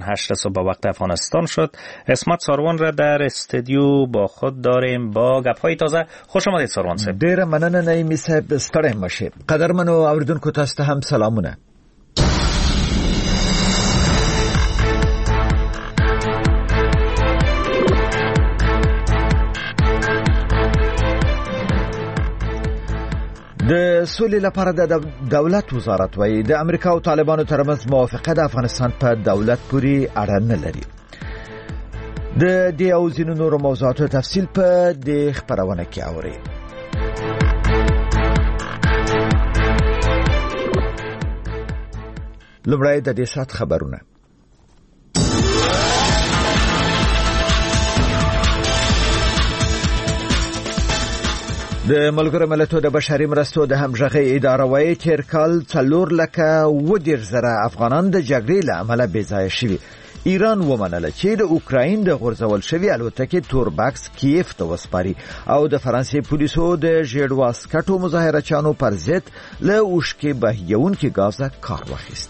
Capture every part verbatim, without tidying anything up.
هشت صبح به وقت افغانستان شد. اسمت ساروان را در استودیو با خود داریم با گپ‌های تازه. خوش آمدید ساروان صاحب. ډیره مننه نعیمي صاحب، ستړی مشه. قدرمنو اوریدونکو تاسو ته هم سلامونه. د سولې لپاره د دولت وزارت وايي د امریکا او طالبانو ترمنځ موافقه د افغانستان په دولت پورې اړه نه لري. د دې او ځینو نورو موضوعاتو تفصیل په دې خبرونه کې اورئ. لومړی د دې سات خبرونه. د ملګرو ملتونو د بشري مرستو د همغږۍ اداره وايي تیر کال څلور لکه و دېرش زره افغانان د جګړې له امله بې ځایه شوي. ایران ومنله چې د اوکراین د غورځول شوي الوتکې توربکس کیف ته وسپاري او د فرانسې پولیسو د ژیړ واسکټو مظاهرچیانو پر ضد له اوښکې بهیونکي ګازه کار واخیست.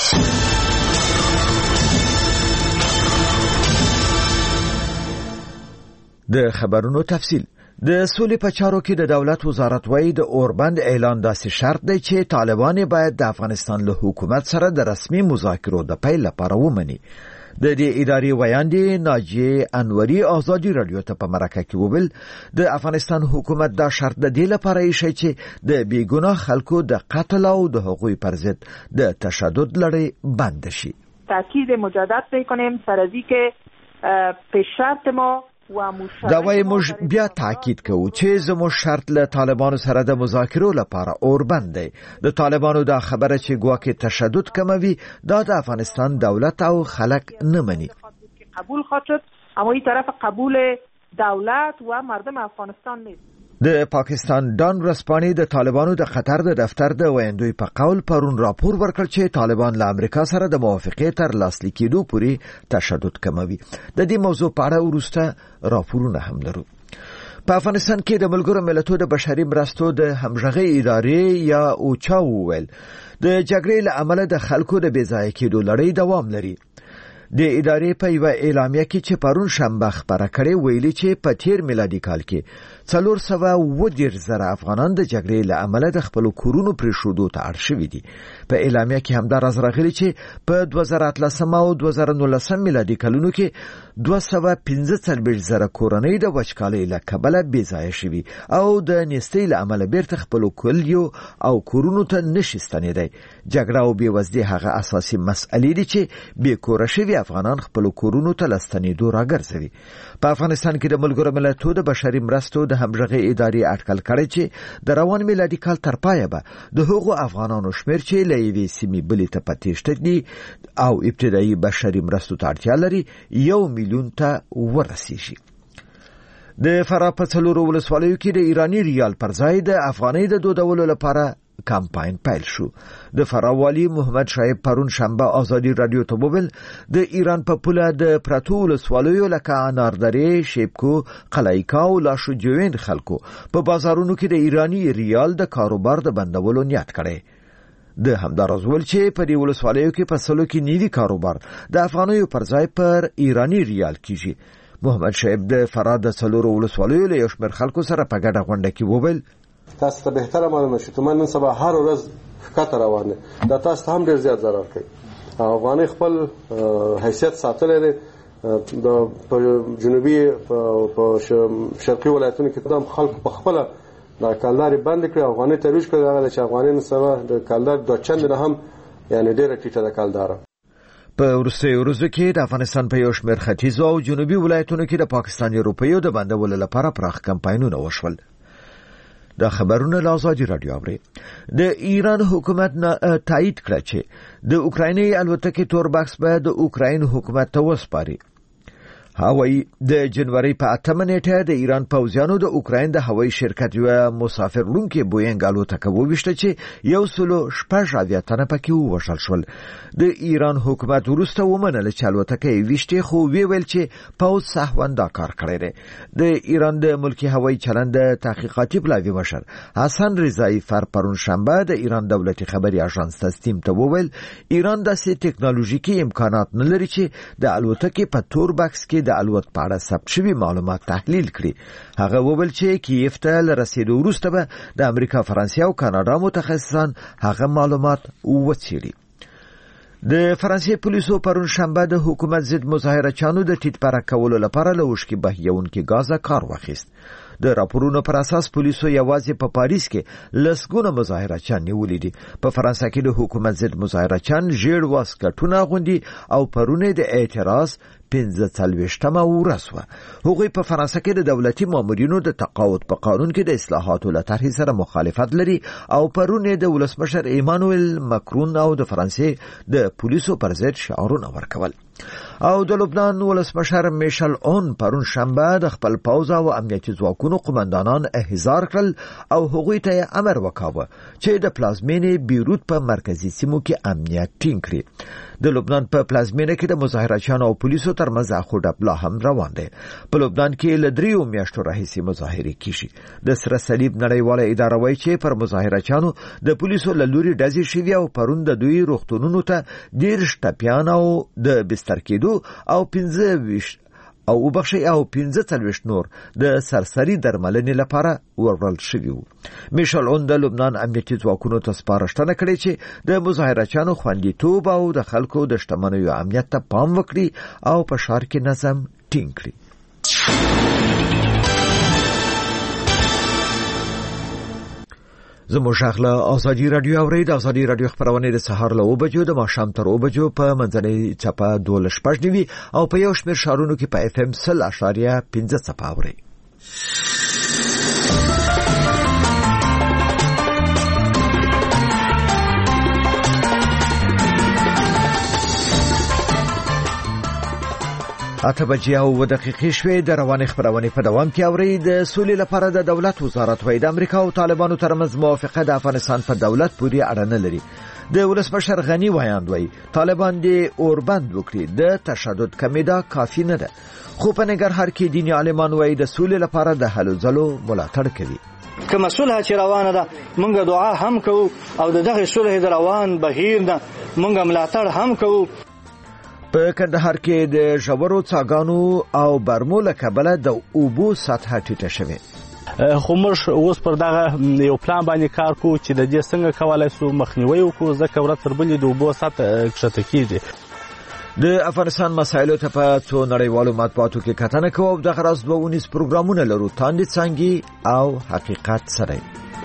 د خبرونو تفصیل. د سولې په چارو کې د دولت وزارت وايي د اوربند اعلان داسې شرط دی چې طالبان باید د افغانستان له حکومت سره د رسمي مذاکرو د پیل لپاره ومني. د دې ادارې ویاندې ناجیه انوري آزادي رادیو ته په مرکه کې وویل د افغانستان حکومت دا شرط د دې لپاره ایښی چې د بیګناه خلکو د قتل او د هغوی پر ضد د تشدد لړۍ بند شي. تاکید مجدد می‌کنیم سر از اینکه پیشرفت ما دا وایي موږ بیا تاکید کوو چې زموږ شرط له طالبانو سره د مذاکرو لپاره اوربند دی. د طالبانو دا خبره چې ګواکې تشدد کموي دا د افغانستان دولت او خلک نه مني. قبول خواهد شد اما این طرف قبول دولت و مردم افغانستان نیست. د پاکستان ډان ورځپاڼې د طالبانو د قطر د دفتر د ویاندوی په قول پرون راپور ورکړ چې طالبان له امریکا سره د موافقې تر لاسلیک کېدو پورې تشدد کموي. د دې موضوع په اړه وروسته راپورونه هم لرو. په افغانستان کې د ملګرو ملتونو د بشري مرستو د همغږۍ ادارې یا اوچا وویل د جګړې له امله د خلکو د بې ځایه کېدو لړۍ دوام لري. د ادارې په یو اعلامیه کې چې پرون شنبه خبره کړې ویلي چې په تیر میلادي کال کې څلور سوه و دېرش زره افغانان د جګړې له امله د خپلو کورونو پرېښودو ته اړ شوي دي. په اعلامیه کې همداراز راغلي چې په دوه زره اتلسم او دوه زره نولسم میلادي کلونو کې دوه سوه پنځه څلوېښت زره کورنۍ د وچکالۍ له کبله بې ځایه شوي او د نیستۍ له امله بیرته خپلو کلیو او کورونو ته نشي ستنېدی. جګړه او بېوزلي هغه اساسي مسئلې دي چې بې کوره شوي افغانان خپلو کورونو ته له ستنېدو راګرځوي. په افغانستان کې د ملګرو ملتونو د بشري مرستو د همغږۍ ادارې اټکل کړی چې د روان میلادي کال تر پایه به د هغو افغانانو شمېر چې له یوې سیمې بلې ته په تېښته دي او ابتدایي بشري مرستو ته اړتیا لري یو میلیون ته ورسیږي. د فراه په څلورو ولسوالیو کې د ایراني ریال پر ځای د افغانۍ د دودولو لپاره کمپاین پیل شو. د فراه والی محمد شایب پرون شنبه آزادي رادیو ته وویل د ایران په پوله د پرتو ولسوالیو لکه اناردرې، شیبکو، قلعیکا او لاشوجوین خلکو په بازارونو کې د ایراني ریال د کاروبار د بندولو نیت کړی. د همداراز ول چې په دې ولسوالیو کې په سلو کې نیوي کاروبار د افغانیو پر ځای پر ایراني ریال کیږي. محمد شایب د فراه د څلورو ولسوالیو له یو شمېر خلکو سره په ګډه غونډه کې وویل تاسو ته بهتره معلومه شي ته نن سبا هر ورځ ښکته روانه دا تاسو ته هم ډېر زیات ضرر کوي. افغانۍ خپل حیثیت ساتلی دی د جنوبي په شرقي ولایتونو کې د خلکو په خپله د کلدارې بند کړي افغانۍ ترویج کړي هغه چې افغانۍ نن سبا د کلدار دوه چند نه هم یعنې ډېره ټیټه ده کلداره. په وروستیو ورځو کې د افغانستان په یو شمېر ختیځو او جنوبي ولایتونو کې د پاکستاني روپیو د بندولو لپاره پراخ کمپاینونه وشول. دا خبرونه له آزادي رادیو اوري. د ایران حکومت تایید کړ چې د اوکرایني الوتکې توربکس به د اوکراین حکومت ته وسپاري. هوایی د جنوري په اتمه نیټه د ایران پوځیانو د اوکراین د هوایي شرکت یو مسافر وړونکي بوینګ الوتکه وویشته چې یو سلو شپږ اویا تنه پکې ووژل شول. د ایران حکومت وروسته ومنله چې الوتکه یې ویشتې، خو وی ویل چې پوځ سهوا دا کار کړی دی. د ایران د ملکی هوایي چلند تحقیقاتي پلاوي مشر حسن رضایی فر پرون شنبه د ایران دولتي خبري اژانس تسنیم ته وویل ایران داسې ټکنالوژیکي امکانات نه لري چې د الوتکې په تور بکس کې د الوت په اړه ثبت شوي معلومات تحلیل کړي. هغه وویل چې کیف ته له رسیدو وروسته به د امریکا، فرانسې او کاناډا متخصصان هغه معلومات وڅېړي. د فرانسې پولیسو پرون شنبه د حکومت ضد مظاهره چانو د ټیټ پرک کولو لپاره له وشکي بهیونکي غازه کار واخیست. د راپورونو پر اساس پولیسو یوازې په پاریس کې لسګونه مظاهره چان نیولې دي. په فرانسه کې د حکومت ضد مظاهره چان ژیړ واسکټونه غوندي او پرونه د اعتراض پنځه څلوېښتمه ورځ وه. هغوی په فرانسه کې د دولتي مامورینو د تقاعد په قانون کې د اصلاحاتو له طرحې سره مخالفت لري او پرون د ولسمشر ایمانوئل ماکرون او د فرانسې د پولیسو پر ضد شعارونه ورکول. او د لبنان ولسمشر میشل اون پرون شنبه د خپل پوځ او امنیتي ځواکونو قومندانان احضار کړل او هغوی ته امر وکاوه چې د پلازمینې بیروت په مرکزي سیمو کې امنیت ټینګ کړي. د لبنان په پلازمینه کې د مظاهرچیانو او پولیسو ترمنځ اخوډب لا هم روان دی. په لبنان کې له دریو میاشتو راهیسې مظاهرې کیږي. د سره صلیب نړیواله اداره وایي چې پر مظاهرچیانو د پولیسو له لوري ډزې شوي او پرون د دوی روغتونونو ته دېرش ټپیان او د بستر کېدو او پنځه ویشت او وبخښي او پنځه څلوېښت نور د سرسري درملنې لپاره ورول شوي وو. میشل اون د لبنان امنیتي ځواکونو ته سپارښتنه کړې چې د مظاهرچیانو خوندیتوب او د خلکو د شتمنیو امنیت ته پام وکړي او په ښار کې نظم ټینګ کړي. زموږ شغله ازادي رادیو اورید. ازادي رادیو خبرونه د سهار له وبجو د ماښام تر وبجو په منځنۍ چپه دولس شپږ نیوي او په یو شمېر ښارونو کې په اف ام سل اشاریه پنځه چپه اوري. اته بجې او دقیقې شوې. د روانې خبرونه په دوام کې اوري. د سولې لپاره د دولت وزارت وایي د امریکا او طالبانو ترمنځ موافقه د افغانستان په دولت پورې اړه نه لري. د ولسمشر غنی وایاند وایي طالبان دې اوربند وکړي، د تشدد کمیدا کافی نه ده. خو په نګرهار کې دیني عالمان وایي د سولې لپاره د هلو ځلو ملاتړ کوي. کومه صلح چې روانه ده موږ دعا هم کوو او دغه صلح د روان بهیر نه موږ ملاتړ هم کوو. په کندهار کې د ژورو څاګانو او برمو له کبله د اوبو سطحه ټیټه شوې. خو موږ اوس پر دغه یو پلان باندې کار کوو چې د دې څنګه کولای شو مخنیوي وکړو، ځکه ورځ تر بلې د اوبو سطحه کښته کېږي. د افغانستان مسایلو ته په څو نړیوالو مطبوعاتو کې کتنه کوو. دغه راز دوه ونیز پروګرامونه لرو، تاندې څانګې او حقیقت سره.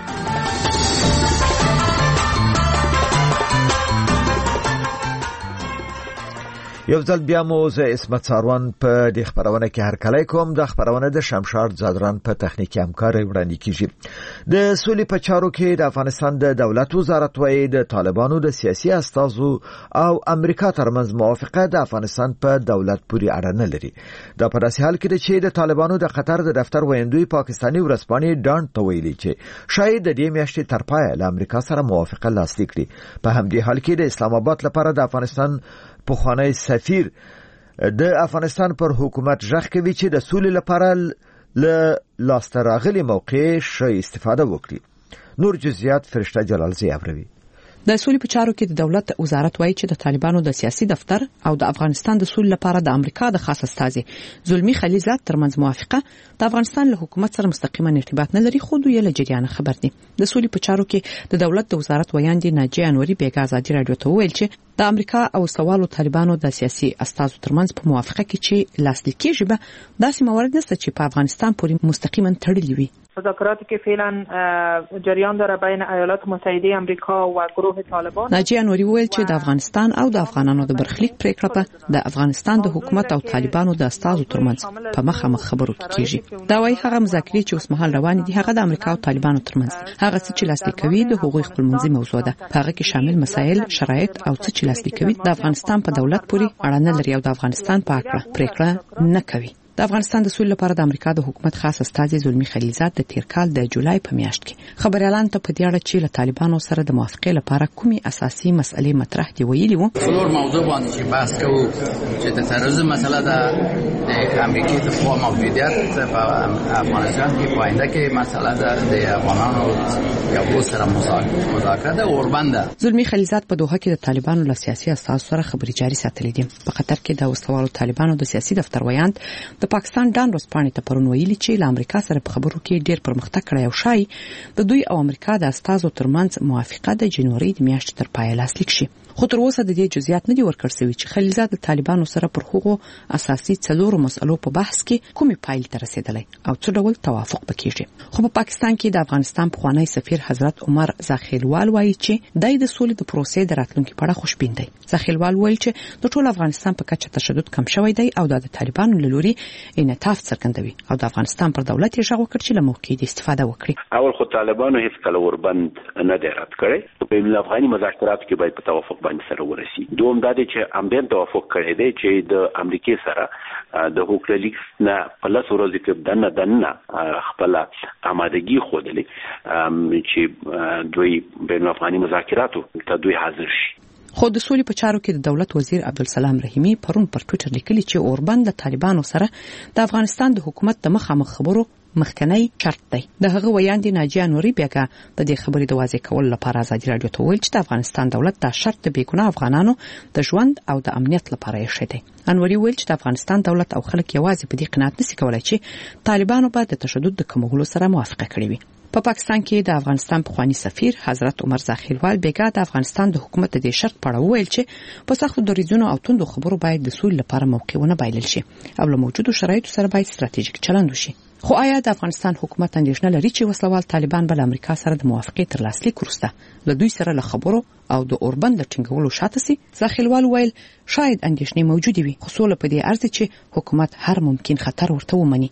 یو ځل بیا مو زه اسمت ساروان په دې خبرونه کې هرکلی کوم. د خبرونه د شمشاد زادران په تخنیکي همکارۍ وړاندې کیږي. د سولې په چارو کې د افغانستان د دولت وزارت وایي د طالبانو د سیاسي استازو او امریکا ترمنځ موافقه د افغانستان په دولت پورې اړه نه لري. دا په داسې حال کې ده چې د طالبانو د قطر د دفتر ویندوی پاکستاني ورځپاڼې ډانټ ته ویلي چې شاید د دې میاشتې تر پایه له امریکا سره موافقه لاسلیک کړي. په همدې حال کې د اسلام آباد لپاره د افغانستان پخوانی سفیر د افغانستان پر حکومت ژغ کوي چې د سولې لپاره له لاسته راغلي موقع ښه استفاده وکړي. نور جزئیات فرشته جلالزی اوروي. د سولې په چارو کې د دولت وزارت وایي چې د طالبانو د سیاسي دفتر او د افغانستان د سولې لپاره د امریکا د خاص استازي زلمی خلیزات ترمنځ موافقه د افغانستان له حکومت سره مستقیما ارتباط نه لري، خو دوی له جریان خبر دي. د سولې په چارو کې د دولت د وزارت ویاندې ناجیه انوري بیګا ازادي رادیو ته ویل چې د امریکا او سوالو طالبانو د سیاسي استازو ترمنځ په موافقه کې چې لاسلیک کېږي به داسې موارد نشته چې په افغانستان پورې مستقیما تړلي وي. مذاکراتی که فعلا جریان داره بین ایالات متحده آمریکا و گروه طالبان. ناجیه انوري وویل چې د افغانستان او د افغانانو د برخلیک پریکړه په د افغانستان د حکومت او طالبانو د استازو ترمنځ په مخامخ خبرو کې کیږي. دا وايي هغه مذاکرې چې اوس مهال روان دي هغه د امریکا او طالبانو ترمنځ هغه څه چې لاسلیک کوي د حقوق خپلمنځي موضوع ده. هغه کې شامل مسایل، شرایط او څه چې لاسلیک کوي د افغانستان په دولت پورې اړه نه لري او د افغانستان په اړه پریکړه نه کوي. د افغانستان د سولې لپاره د امریکا د حکومت خاص استازي زلمی خلیلزاد د تیر کال د جولای په میاشت کې خبريالان ته په دې اړه چې له طالبانو سره د موافقې لپاره کومې اساسي مسئلې مطرح دي ویلي وو. څلور موضوع باندې چې بحث کوو چې د تروریزم مسله ده، د امریکا د خوا موجودیت په افغانستان کې په آینده کې مسله ده، د افغانانو یو سره مذاکره ده او وربنده. زلمی خلیلزاد په دوحه کې د طالبانو له سیاسي اساس سره خبري جاري ساتلې دي. په قطر کې د وسوالو طالبانو د سیاسي دفتر ویاند د پاکستان ډان ورځپاڼې ته پرون ویلي چې له امریکا سره په خبرو کې ډېر پرمختګ کړی او شای د دوی او امریکا د استازو ترمنځ موافقه د جنوري د میاشتې تر پایه لاسلیک شي. خو تر اوسه د دې جزئیات نه دي ورکړل شوي چې خلیلزاد د طالبانو سره پر هغو اساسي څلورو مسلو په بحث کې کومې پایلې ته رسیدلی او څه ډول توافق پکېږي. خو په پاکستان کې د افغانستان پخوانی سفیر حضرت عمر زاخیلوال وایي چې دای د سولې د پروسې د راتلونکي په اړه خوشبین دی. زاخیلوال وایي چې د ټول افغانستان په کچه تشدد کم شوی دی او د طالبانو له لوري انعطاف څرګندوي او د افغانستان پر دولت یې غږ وکړ چې له موقع د استفاده وکړي. اول خو طالبانو هیڅ کله وربند نه دی رد کړی. په افغاني مذاکراتو کې باید په توافق باندې سره ورسي. دوم دا دی چې امبین توافق کړی دی چې د امریکای سره د حقوق لیک نه په لاس ورځي کې دنه دنه خپل آمادګي خوده چې دوی بین افغاني مذاکراتو ته دوی حاضر شي. خو د سولې په چارو کې د دولت وزیر عبدالسلام رحیمی پرون پر ټویټر لیکلي چې اوربند د طالبانو سره د افغانستان د حکومت د مخامخ خبرو مخکنی شرط دی. د هغه ویاندې ناجیه انوري بیاګه د دې خبرې د واضح کولو لپاره ازادي راډیو ته ویل چې د افغانستان دولت دا شرط د بیګناه افغانانو د ژوند او د امنیت لپاره یې شته. انوري ویل چې د افغانستان دولت او خلک یوازې په دې قناعت نشي کولای چې طالبانو به د تشدد د کمولو سره موافقه کړې وي. په پا پاکستان کې د افغانستان پخوانی سفیر حضرت عمر زاخیلوال بیګا د افغانستان د حکومت د شرط په اړه ویل چې په سختو دریځونو او توندو خبرو باید د سولې لپاره موقع ونه بایلل شي او له موجودو شرایطو سره باید ستراتیژیک چلند وشي. خو آیا د افغانستان حکومت اندېښنه لري چې وسلوال طالبان به له امریکا سره د موافقې تر لاسلیک وروسته له دوی سره له خبرو او د اوربند د ټینګولو شاته سي؟ زاخیلوال ویل شاید اندېښنې موجودې وي خو سوله په دې ارزي چې حکومت هر ممکن خطر ورته ومني.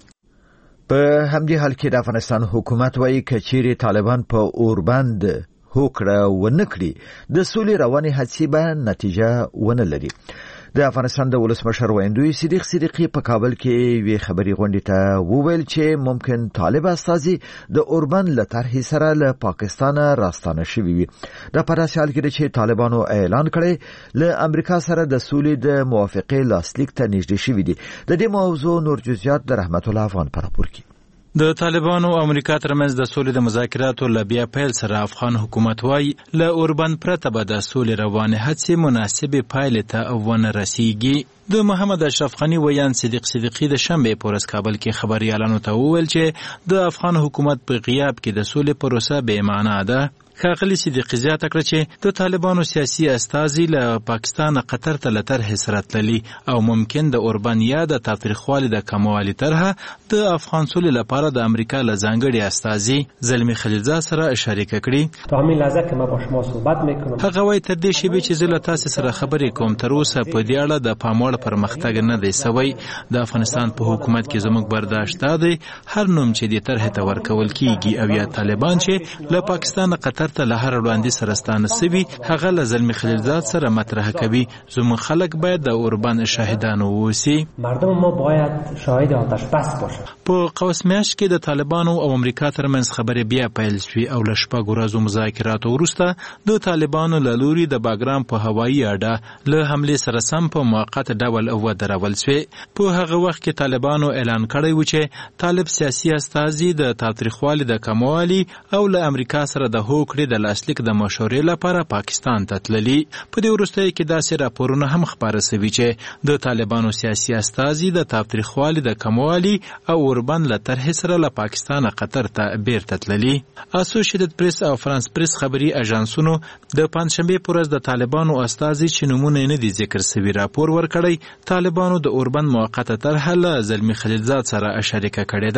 په همدې حال کې د افغانستان حکومت وايي کچېرې طالبان په اوربند هوکړه ونکړي د سولې رواني هڅې به نتیجه ونه لري. د افغانستان د ولسمشر ویندوی صدیق صدیقی په کابل کې وی خبري غونډې ته وویل چې ممکن طالب استازي د اوربند له طرحې سره له پاکستان راستانه شوي وي. دا په داسې حال کې چې طالبانو اعلان کړی له امریکا سره د سولې د موافقې لاسلیک ته نږدې شوي دي. د دې موضوع نور جزئیات د رحمت الله افغان پر راپور کې. د طالبانو او امریکا ترمنځ د سولې د مذاکراتو له بیا پیل سره افغان حکومت وايي له اوربند پرته به د سولې روانې هڅې مناسبې پایلې ته ونه رسیږي. د محمد اشرف غنی ویان صدیق صدیقی د شنبه په ورځ کابل کې خبريالانو ته وویل چې د افغان حکومت په غیاب کې د سولې پروسه بې معنا ده. ښاغلي صدیقي زیاته کړه چې د طالبانو سیاسي استازي له پاکستان قطر ته له طرحې سره تللي او ممکن د اوربند یا د تاوتریخوالي د کموالي طرحه د افغان سولې لپاره د امریکا له ځانګړي استازي زلمی خلیلزاد سره شریکه کړي. تا همین لحظه که ما با شما صحبت میکنم هغه وایي تر دې شیبې چې زه له تاسې سره خبرې کوم تر اوسه په دې اړه د پاموړ پرمختګ نه دی سوی. د افغانستان په حکومت کې زموږ برداشت دی هر نوم چې د طرحې ته ورکول کیږي او یا طالبان چې له پاکستان قطر ته له هر وړاندې سره ستانه سوي هغه له زلمی خلیلزاد سره مطرح کوي. زموږ خلک باید د اوربند شاهدان اوسي. مردم ما باید شاهد آتش بس باشه. په قوس میاشت کې د طالبانو او امریکا ترمنځ خبرې بیا پیل شوې او له شپږو ورځو مذاکراتو وروسته د طالبانو له لوري د باګرام په هوایي اډه له حملې سره سم په موقت ډول ودرول شوې. په هغه وخت کې طالبانو اعلان کړی و چې طالب سیاسي استازي د تاوتریخوالي د کموالي او له امریکا سره د هوکړې د لاسلیک د مشورې لپاره پاکستان ته تللي. په دې وروستیو کې داسې راپورونه هم خپاره سوي چې د طالبانو سیاسي استازي د تاوتریخوالي د کموالي او اوربند له طرحې سره له پاکستان قطر ته بیرته تللي. اسوسییټډ پریس او فرانس پریس خبري اژانسونو د پنځشنبه په ورځ د طالبانو استازي چې نومونه نه دي ذکر سوي راپور ورکړی طالبانو د اوربند موقته طرحه له زلمی خلیلزاد سره شریکه کړې ده.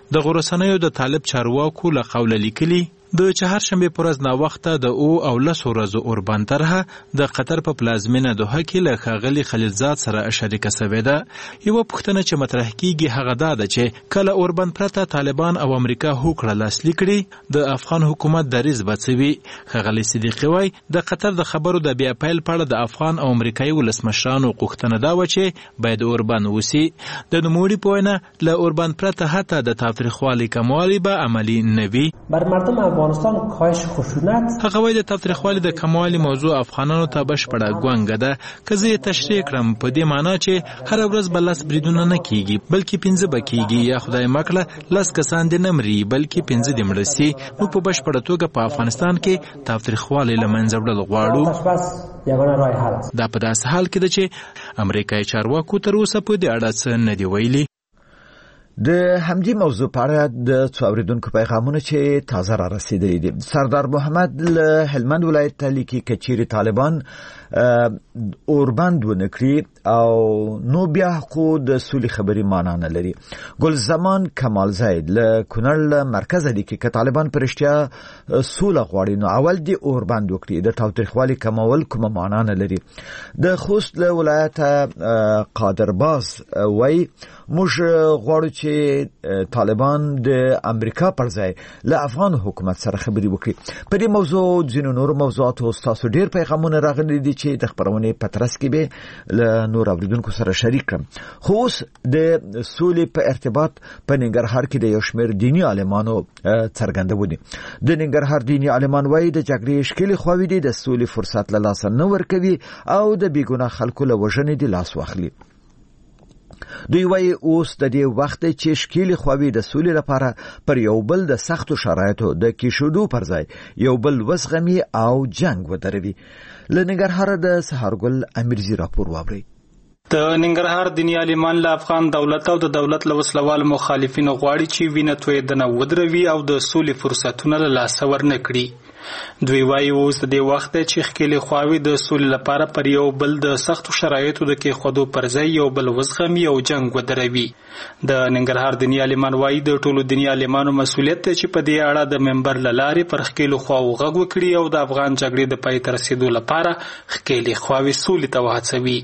د غورسنیو د طالب چارواکو له قوله لیکلي د چهارشنبه پر ورځ نا وخته د او او لسو ورځو اوربان طرحه د قطر په پلازمینه دوحه کې له ښاغلي خلیلزاد سره شریکه شوې ده. یوه پوښتنه چې مطرح کیږي هغه دا ده چې کله اوربان پرته طالبان او امریکا هوکړه لاسلیک کړي د افغان حکومت دریځ به څه وي. ښاغلي صدیقي وایي د قطر د خبرو د بیا پیل په اړه د افغان او امریکایي ولسمشرانو غوښتنه دا وه چې باید اوربان وسي. د نوموړي په وینا له اوربان پرته حتی د تاوتریخوالي کموالی به عملي نه وي. بر مردم افغانستان کاهش خشونت هغه وایي د تاوتریخوالي د کموالي موضوع افغانانو ته بشپړه ګونګه ده. که زه یې تشریح کړم په دې معنا چې هره ورځ به لس بریدونه نه کیږي بلکې پنځه به کیږي، یا خدای مکړه لس کسان دې نه مري بلکې پنځه دې مړه سي. موږ په بشپړه توګه په افغانستان کې تاوتریخوالي له منځه وړل غواړو. دا په داسې حال کې ده چې امریکایي چارواکو تر اوسه په دې اړه څه نه دي ویلي. د همدې موضوع په اړه د څو اوریدونکو پیغامونه چې تازه را رسیدلي دي. سردار محمد له هلمند ولایت ته لیکي که چیرې طالبان اوربند ونه کړي او نو بیا خو د سولې خبرې معنا نه لري. ګل زمان کمال زید له کونړ له مرکزه لیکي که طالبان په رښتیا سوله غواړي نو اول دې اوربند وکړي، د تاوتریخوالي کمول کومه معنا نه لري. د خوست له ولایت قادرباز وایي موږ غواړو چې طالبان د امریکا پر ځای له افغان حکومت سره خبرې وکړي. په دې موضوع ځینو نورو موضوعاتو ستاسو ډیر پیغامونه راغلي دي چې د خبرونې په ترڅ کې به له نور اوریدونکو سره شریک کړم. خو اوس د سولې په ارتباط په ننګرهار کې د یو شمېر دیني عالمانو څرګندونه. د ننګرهار دیني عالمان وایي د جګړې ښکلې خواوې دي د سولې فرصت له لاسه نه ورکوي او د بېګناه خلکو له وژنې دې لاس واخلي. دوی وایي اوس د دې وخت چې ښکلې خواوې د سولې لپاره پر یو بل د سختو شرایطو د کېښودو پر ځای یو بل وزغمي او جنگ ودروي. له ننګرهاره د سهارګل امیرزي راپور واورئ. د ننګرهار دیني عالمان له افغان دولت او د دولت له وسلوال مخالفینو غواړي چې وینه تویدنه ودروي او د سولې فرصتونه له لاسه ورنه کړي. دوی وایي اوس د دې وخت چې ښکلې خواوې د سولې لپاره پر یو بل د سختو شرایطو د کېښودو پر ځای یو بل وزغمي او جنگ ودروي. د ننګرهار دیني عالمان وایي د ټولو دیني عالمانو مسؤلیت دی چې په دې اړه د منبر له لارې پر ښکلو خواوو غږ وکړي او د افغان جګړې د پای ته رسېدو لپاره ښکلې خواوې سولې ته وهڅوي.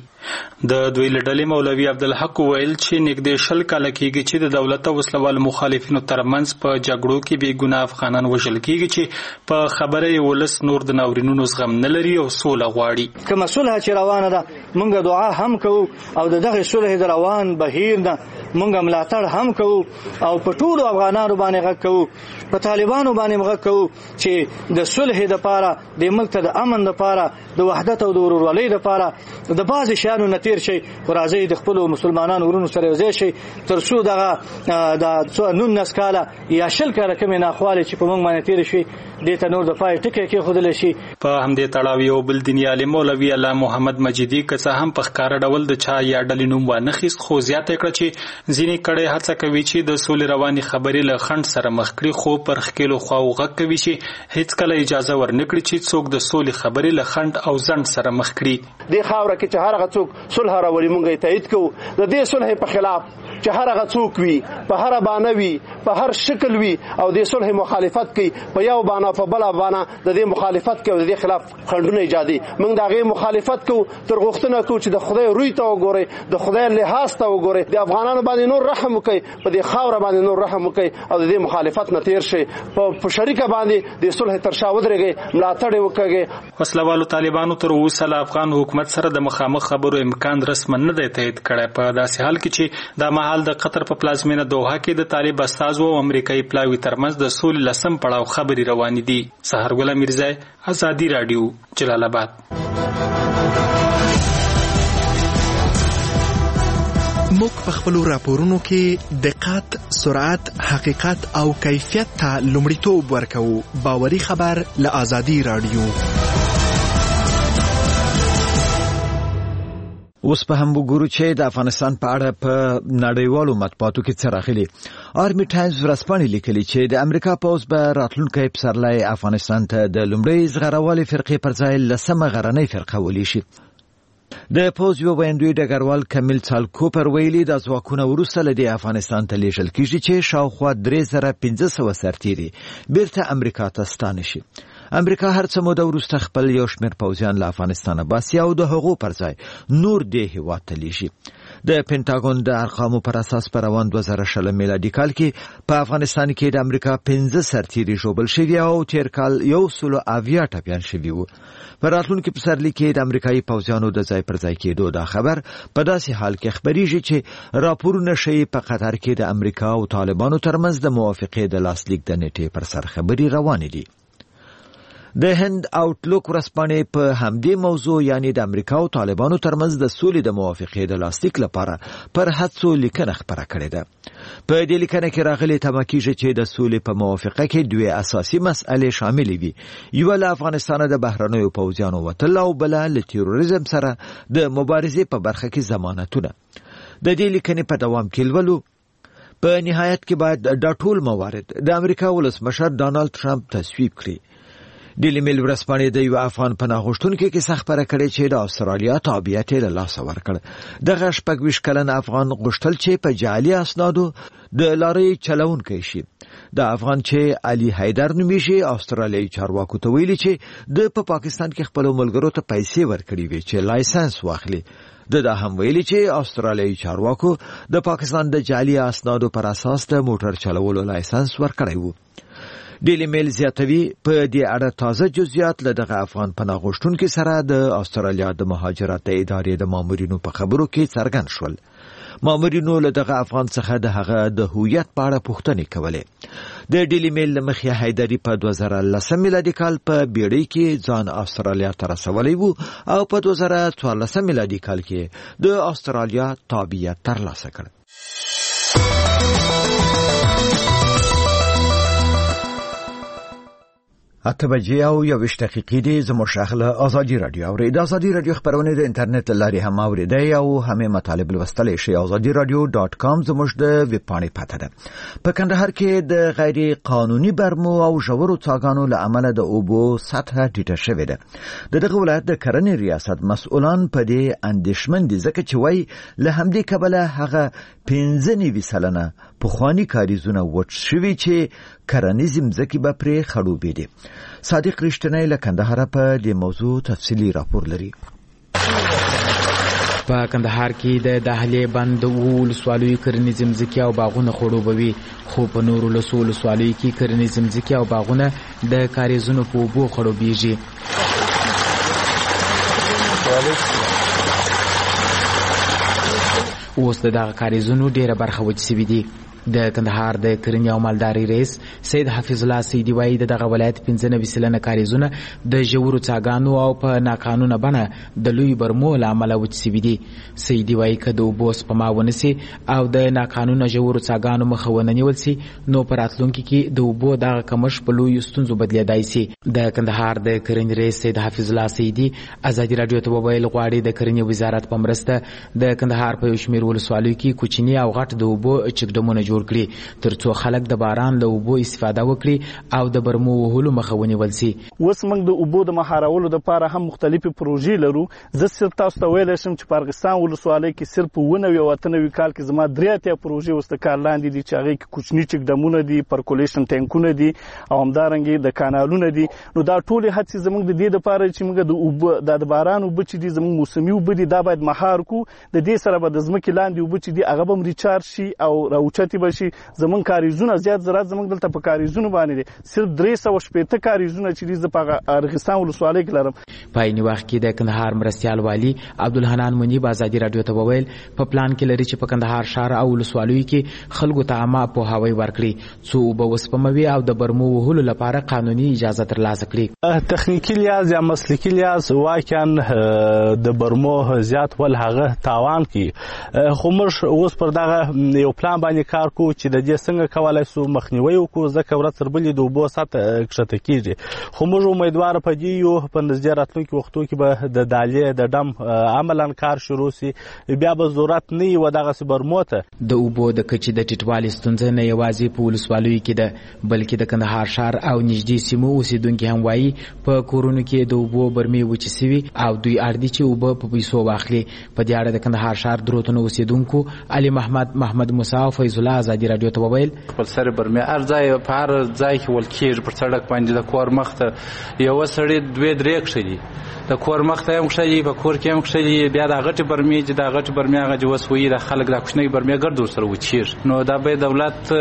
د دوی له ډلې مولوي عبدالحق ویل چې نږدې شل کاله کېږي چې د دولت او وسلوال مخالفینو ترمنځ په جګړو کې بې ګناه افغانان وژل کېږي چې په خبره یې ولس نور د ناورینونو زغم نه لري او سوله غواړي. کومه صلح چې روانه ده موږ دعا هم کوو او د دغه صلح د روان بهیر نه موږ ملاتړ هم کوو او په ټولو افغانانو باندې غږ کوو، په طالبانو باندې غږ کوو چې د صلح لپاره د ملک ته د امن لپاره د وحدت او د ورورولۍ لپاره د بعضې شیانو نه تیر شي. راځئ د خپلو مسلمانانو ورونو سره یوځای شي تر څو دغه د نولس کاله یا شل کاله کومې ناخوالې چې په موږ باندې تېرې شوي دې ته نور د پای ټکی کېښودلی شي. په همدې تړاو یو بل دیني عالم مولوي الله محمد مجیدي که څه هم په ښکاره ډول د چا یا ډلې نوم وانخیست خو زیاته کړه چې ځینې کړۍ هڅه کوي چې د سولې روانې خبرې له خنډ سره مخ کړي، خو پر ښکېلو خواو غږ کوي چې هیڅکله اجازه ورنه کړي چې څوک د سولې خبرې له خنډ او ځنډ سره مخ کړي. دې خاوره کې چې هر هغه څوک صلح راولي موږ یې تایید کوو. د دې صلح په خلاف چې هر هغه څوک وي په هر بانه وي په هر شکل وي او د صلح مخالفت کوي په یو بانه په بل بانه د دې مخالفت کوي، د دې خلاف خنډونه ایجادي. موږ د هغې مخالفت کوو تر غوښتنه کوو چې د خدای روی ته وګورئ، د خدای لحاظ ته وګورئ، د افغانانو باندې نور رحم وکړئ، په دې خاوره باندې نور رحم وکړئ او د دې مخالفت نه تیر شئ، په شریکه باندې د صلح تر شا ودرېږئ، ملاتړ یې وکړئ. وسلوالو طالبانو تر اوسه له افغان حکومت سره د مخامخ خبرو امکان رسما نه دی تایید کړی. په داسې حال کې چې دا مهال د قطر په پلازمینه دوحه کې د طالب استازو او امریکایي پلاوي ترمنځ د سولې لسم پړاو خبرې روانې دي. سهارګل امیرزی، ازادي راډیو، جلال آباد. موږ په خپلو راپورونو کې دقت، سرعت، حقیقت او کیفیت ته لومړیتوب ورکوو. باوري خبر له ازادي راډیو. اوس په هم وګورو چې د افغانستان په اړه په نړیوالو مطبوعاتو کې څه راغلي. آرمي ټایمز ورځپاڼې لیکلي چې د امریکا پوځ به راتلونکی پسرلی افغانستان ته د لومړۍ زغروالې فرقې پر ځای لسمه غرنۍ فرقه ولیشي. د پوز یو ویندوی ډګروال کمیل څالکوپر ویلي د ځواکونو وروسته له افغانستان ته لیږل کیږي چې شاوخوا درې زره پنځه سوه سرتیري بیرته امریکا ته ستانه شي. امریکا هر څه موده وروسته خپل یو شمېر پوځیان له افغانستانه باسي او د هغو پر ځای نور دې هېواد ته لیږي. د پینټاګون د ارقامو پر اساس په روان دوه زره شل میلادي کال کې په افغانستان کې د امریکا پنځه سرتیري ژوبل شوي او تېر کال یو سلو اویا ټپیان شوي وو. په راتلونکي پسرلي کې د امریکایي پوځیانو د ځای پر ځای کېدو دا خبر په داسې حال کې خبرېږي چې راپورونه ښیي په قطر کې د امریکا او طالبانو ترمنځ د موافقې د لاسلیک د نیټې پر سر خبرې روانې دي. د هند آوټلوک ورځپاڼې په همدې موضوع یعنی د امریکا او طالبانو ترمنځ د سولې د موافقې د لاسلیک لپاره پر هڅو لیکنه خپره کړې ده. په دې لیکنه کې راغلي تمه کېږي چې د سولې په موافقه کې دوه اساسي مسئلې شاملې وي. یوه له افغانستانه د بهرنیو پوځیانو وتل او بله له تیروریزم سره د مبارزې په برخه کې ضمانتونه. د دې لیکنې په دوام کې لولو په نهایت کې باید دا ټول موارد د امریکا ولسمشر ډانالډ ټرمپ تصویب کړي. ډیلی میل ورځپاڼې د یو افغان پناه غوښتونکي کیسه خپره کړې چې د استرالیا تابعیت یې له لاسه ورکړ. دغه شپږویشت کلن افغان غوښتل چې په جعلي اسنادو د لارۍ چلونکی شي. د افغان چې علي حیدر نومیږي استرالیایي چارواکو ته ویلي چې د په پاکستان کې خپلو ملګرو ته پیسې ورکړي وي چې لایسنس واخلي. د دا هم ویلي چې استرالیایي چارواکو د پاکستان د جعلي اسنادو پر اساس د موټر چلولو لایسنس ورکړی وو. ډیلی میل زیاتوي په دې اړه تازه جزئیات له دغه افغان پناه غوښتونکي سره د استرالیا د مهاجرت ادارې د مامورینو په خبرو کې څرګند شول. مامورینو له دغه افغان څخه د هغه د هویت په اړه پوښتنې کولې. د ډیلی میل له مخې حیدري په دوه زره لسم میلادي کال په بیړۍ کې ځان استرالیا ته رسولی وو او په دوه زره څوارلسم میلادي کال کې د استرالیا تابعیت ترلاسه کړ. اته بجې او یوویشت دقیقې دي. زموږ شاخله ازادي رادیو اورئ. د ازادي رادیو خبرونه د انټرنیټ له لارې هم اورئ او همې مطالب لوستلی شئ. ازادي رادیو ډاټ کام زموږ د ویب پاڼې پته ده. په کندهار کې د غیر قانوني برمو او ژورو څاګانو له امله د اوبو سطحه ټیټه شوې ده. د دغه ولایت د کرنې ریاست مسؤلان په دې اندېښمن دي ځکه چې وایي له همدې کبله هغه پنځه نوي سلنه پخواني کاریزونه وچ شوي چې کرنیزې مځکې به پرې خړوبېدې. صادق رښتینی له کندهاره په دې موضوع تفصیلي راپور لري. په کندهار کې د دهلې بند ولسوالیو کرنیزې مځکې او باغونه خړوبوي، خو په نورو لسو ولسوالیو کې کرنیزې مځکې او باغونه د کاریزونو په اوبو خړوبېږي. اوس د دغه کاریزونو ډېره برخه وچ سوي دي. د کندهار د کرنې او مالدارۍ رئیس سید حفیظ الله سیدي وایي د دغه ولایت پنځه نوي سلنه کاریزونه د ژورو څاګانو او په ناقانونه بڼه د لوی برمو له امله وچ سوي دي. سیدي وایي که د اوبو سپما ونسي او د ناقانونه ژورو څاګانو مخه ونه نیول سي نو په راتلونکي کې د اوبو دغه کمښت په لویو ستونزو بدلېدای سي. د کندهار د کرنې رئیس سید حفیظ الله سیدي ازادي راډیو ته وویل غواړي د کرنې وزارت په مرسته د کندهار په یو شمېر ولسوالیو کې کوچني او غټ د اوبو چکډمونه جوړ کړي ترڅو خلک د باران له اوبو استفاده وکړي او د برمو وهلو مخه ونیول سي. اوس موږ د اوبو د مهارولو لپاره هم مختلفې پروژې لرو. زه صرف تاسو ته ویلی شم چې په ارغستان ولسوالۍ کې صرف په اووه نوي او اته نوي کال کې زما درې اتیا پروژې اوس د کار لاندې دي چې هغې کې کوچني چکډمونه دي، پرکولیشن ټینکونه دي او همدارنګې د کانالونه دي. نو دا ټولې هڅې زموږ د دې دپاره چې موږ د اوبه دا د باران اوبه چې دي زموږ موسمي اوبه دي دا باید مهار کړو. د دې سره به د ځمکې لاندې اوبه چې دي هغه به هم ریچارج شي او راوچتې به شي. زمونږ کاریزونه زیات زراعت زمونږ دلته په کاریزونو باندې دي. صرف درې سوه شپېته کاریزونه چې دي زه په ارغستان ولسوالۍ کې لرم. په عیني وخت کې د کندهار مرستیال والي عبدالحنان منیب ازادي راډیو ته وویل په پلان کې لري چې په کندهار ښار او ولسوالیو کې خلکو ته عامه پوهاوی ورکړي څو اوبه وسپموي او د برمو وهلو لپاره قانوني اجازه ترلاسه کړي. تخنیکي لحاظ یا مسلکي لحاظ واقعا د برمو زیات ول هغه تاوان کوي، خو موږ اوس پر دغه یو پلان باندې کار کوو چې د دې څنګه کولای شو مخنیوی وکړو ځکه ورځ تر بلې د اوبو سطح کښته کیږي خو موږ امیدواره په دې یو په نږدې راتلونکي وختو کې به د دالې د ډم عملاً کار شروع سي بیا به ضرورت نه وي دغسې برمو ته د اوبو د کچې د ټیټوالي ستونزه نه یوازې په ولسوالیو کې ده بلکې د کندهار ښار او نږدې سیمو اوسېدونکي هم وایي په کورونو کې د اوبو برمې وچې سوي او دوی اړ دي چې اوبه په پیسو واخلي په دې اړه د کندهار ښار دروتونو اوسېدونکو علي محمد محمد موسی او فیض الله ازادي راډیو ته وویل خپل سر برمې هر ځای په هر ځای کې ول کېږي پر سړک باندې د کور مخ ته یوه سړی دوې درې کښلي د کور مخ ته هم کښلي په کور کې هم کښلي بیا دا غټې برمې چې دا غټې برمې هغه چې اوس وایي دا خلک دا کوچنۍ برمې ګرد ورسره وچېږي نو دا باید دولت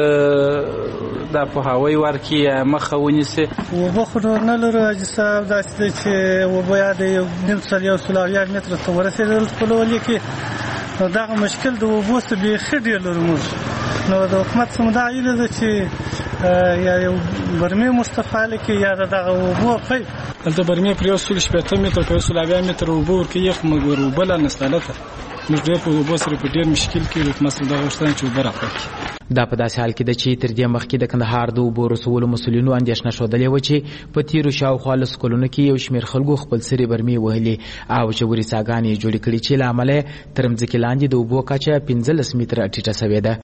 دا پوهاوی ورکړي مخه ونیسي اوبه خو نور نه لرو حاجي صاحب داسې دی چې اوبه یا د یو نیم سل یو سل اویا متره ته ورسېدل خپل ولي کې نو دغه مشکل د اوبو څخه بیخي ډېر لرو موږ نو د حکومت څخه دا هیله ده چې یا یو برمې موږ ته فعاله کړي یا د دغه اوبو پیپ دلته برمې پر یو سل شپېته متره په یو سل اویا متره اوبه ورکوي یخ مګر اوبه لا نشته هلته موږ ډېر په اوبو سره په ډېر مشکل کې یو حکومت څخه دا غوښتنه چې اوبه راکړي دا په داسې حال کې ده چې تر دې مخکې د کندهار د اوبو رسولو مسؤلینو اندېښنه ښودلې وه چې په تېرو شاوخوا لسو کلونو کې یو شمېر خلکو خپل سرې برمې وهلې او ژورې څاګانې یې جوړې کړي چې له امله یې تر مځکې لاندې د اوبو کچه پنځلس متره ټیټه سوې ده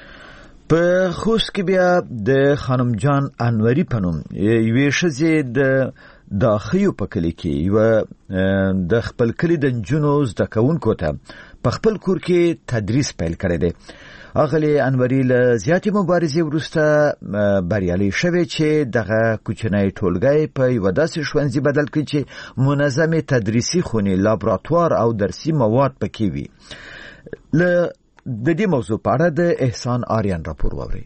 په خوست کې بیا د خانم جان انوري په نوم یوې ښځې د داخیو په کلي کې یوه د خپل کلي د نجونو زده کوونکو ته په خپل کور کې تدریس پیل کړی دی اغلی انوري له زیاتې مبارزې وروسته بریالۍ شوې چې دغه کوچنی ټولګی په یوه داسې ښوونځي بدل کړي چې منظمې تدریسي خونې لابراتوار او درسي مواد پکې وي له د دې موضوع په اړه د احسان آریان راپور واورئ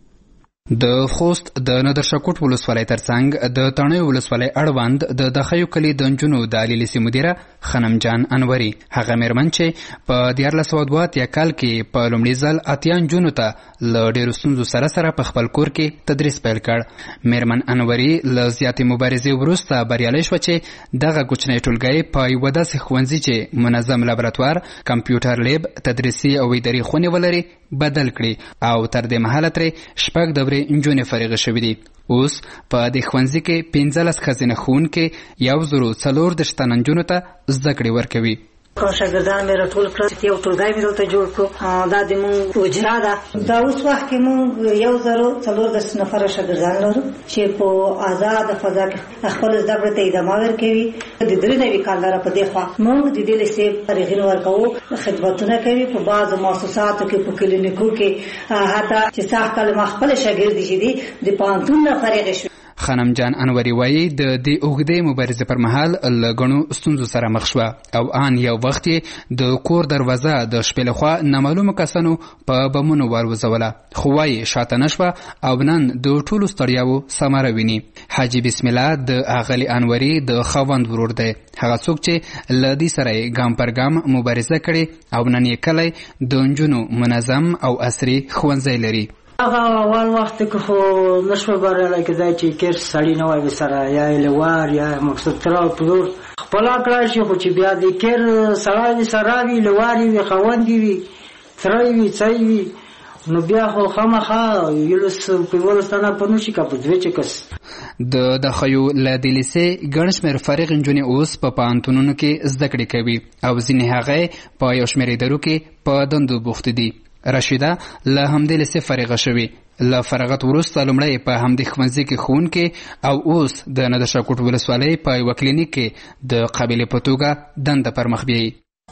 د خوست د ندرشکوټ ولسوالۍ ترڅنګ د تڼیو ولسوالۍ اړوند د دخیو کلي د نجونو د عالی لیسې مدیره خنم جان انوري هغه میرمن چې په دیارلس سوه دوه اتیا کال کې په لومړي ځل اتیا نجونو ته له ډېرو ستونزو سره سره په خپل کور کې تدریس پیل کړ میرمن انوري له زیاتې مبارزې وروسته بریالی شوه چې دغه کوچنی ټولګی په یوه داسې ښوونځي چې منظم لابراتوار کمپیوټر لیب تدریسي او اداري خونې ولري بدل کړي او تر دې مهاله ترې شپږ دورې نجونې فارغې شوې دي اوس په دې ښوونځي کې پنځلس ښځینه ښوونکې یو زرو څلور دېرش تنه نجونو ته زده کړې ورکوي کوم شاګردان مې راټول کړل چې یو ټولګی مې دلته جوړ کړو دا د مونږ اجرا ده دا اوس وخت کې مونږ یو زرو څلور دېرش نفره شاګردان لرو چې په آزاده فضا کې خپل زده کړې ته ادامه ورکوي د درې نوي کال لپاره په دې خوا مونږ د دې لیسې فارغین ورکوو خدمتونه کوي په بعضو مؤسساتو کې په کلینیکو کې حتی چې سخت کال ما خپل شاګرد چې دي د پوهنتون نه فارغ شوي خانم جان انوري وایي د دې اوږدې مبارزې پر مهال له ګڼو ستونزو سره مخ شوه او آن یو وخت یې د کور دروازه د شپې لخوا نامعلومو کسانو په بمونو والوځوله خو وایي شاته نه شوه او نن د ټولو ستړیاوو ثمره ویني حاجي بسم الله د اغلې انوري د خاوند ورور دی هغه څوک چې له دې سره یې ګام پر ګام مبارزه کړې او نن یې کلی د نجونو منظم او عصري ښوونځی لري هغه اول وخت کې خو نشو بریالی کېدای چې کېر سړی نه وای سره یا لوار یا مقصد تر پلور خپل کړای شي خو چې بیا د کېر سړی سره وی لوار وی خوند وی ترای وی ځای وی نو بیا خو خامخا یلس په ولستانه پنو شي کا په دوی چې کس د دخیو له د لیسې ګڼ شمېر فارغ نجونې اوس په پوهنتونونو کې زده کړې کوي او ځینې هغې په یو شمېر ادارو کې په دندو بوخت دي رشیده له همدې لیسې فارغه شوې له فراغت وروسته لومړی په همدې ښوونځي کې ښوونکې او اوس د ندرشکوټ ولسوالۍ په یوه کلینیک کې د قابلې په توګه دنده پر مخ بیایي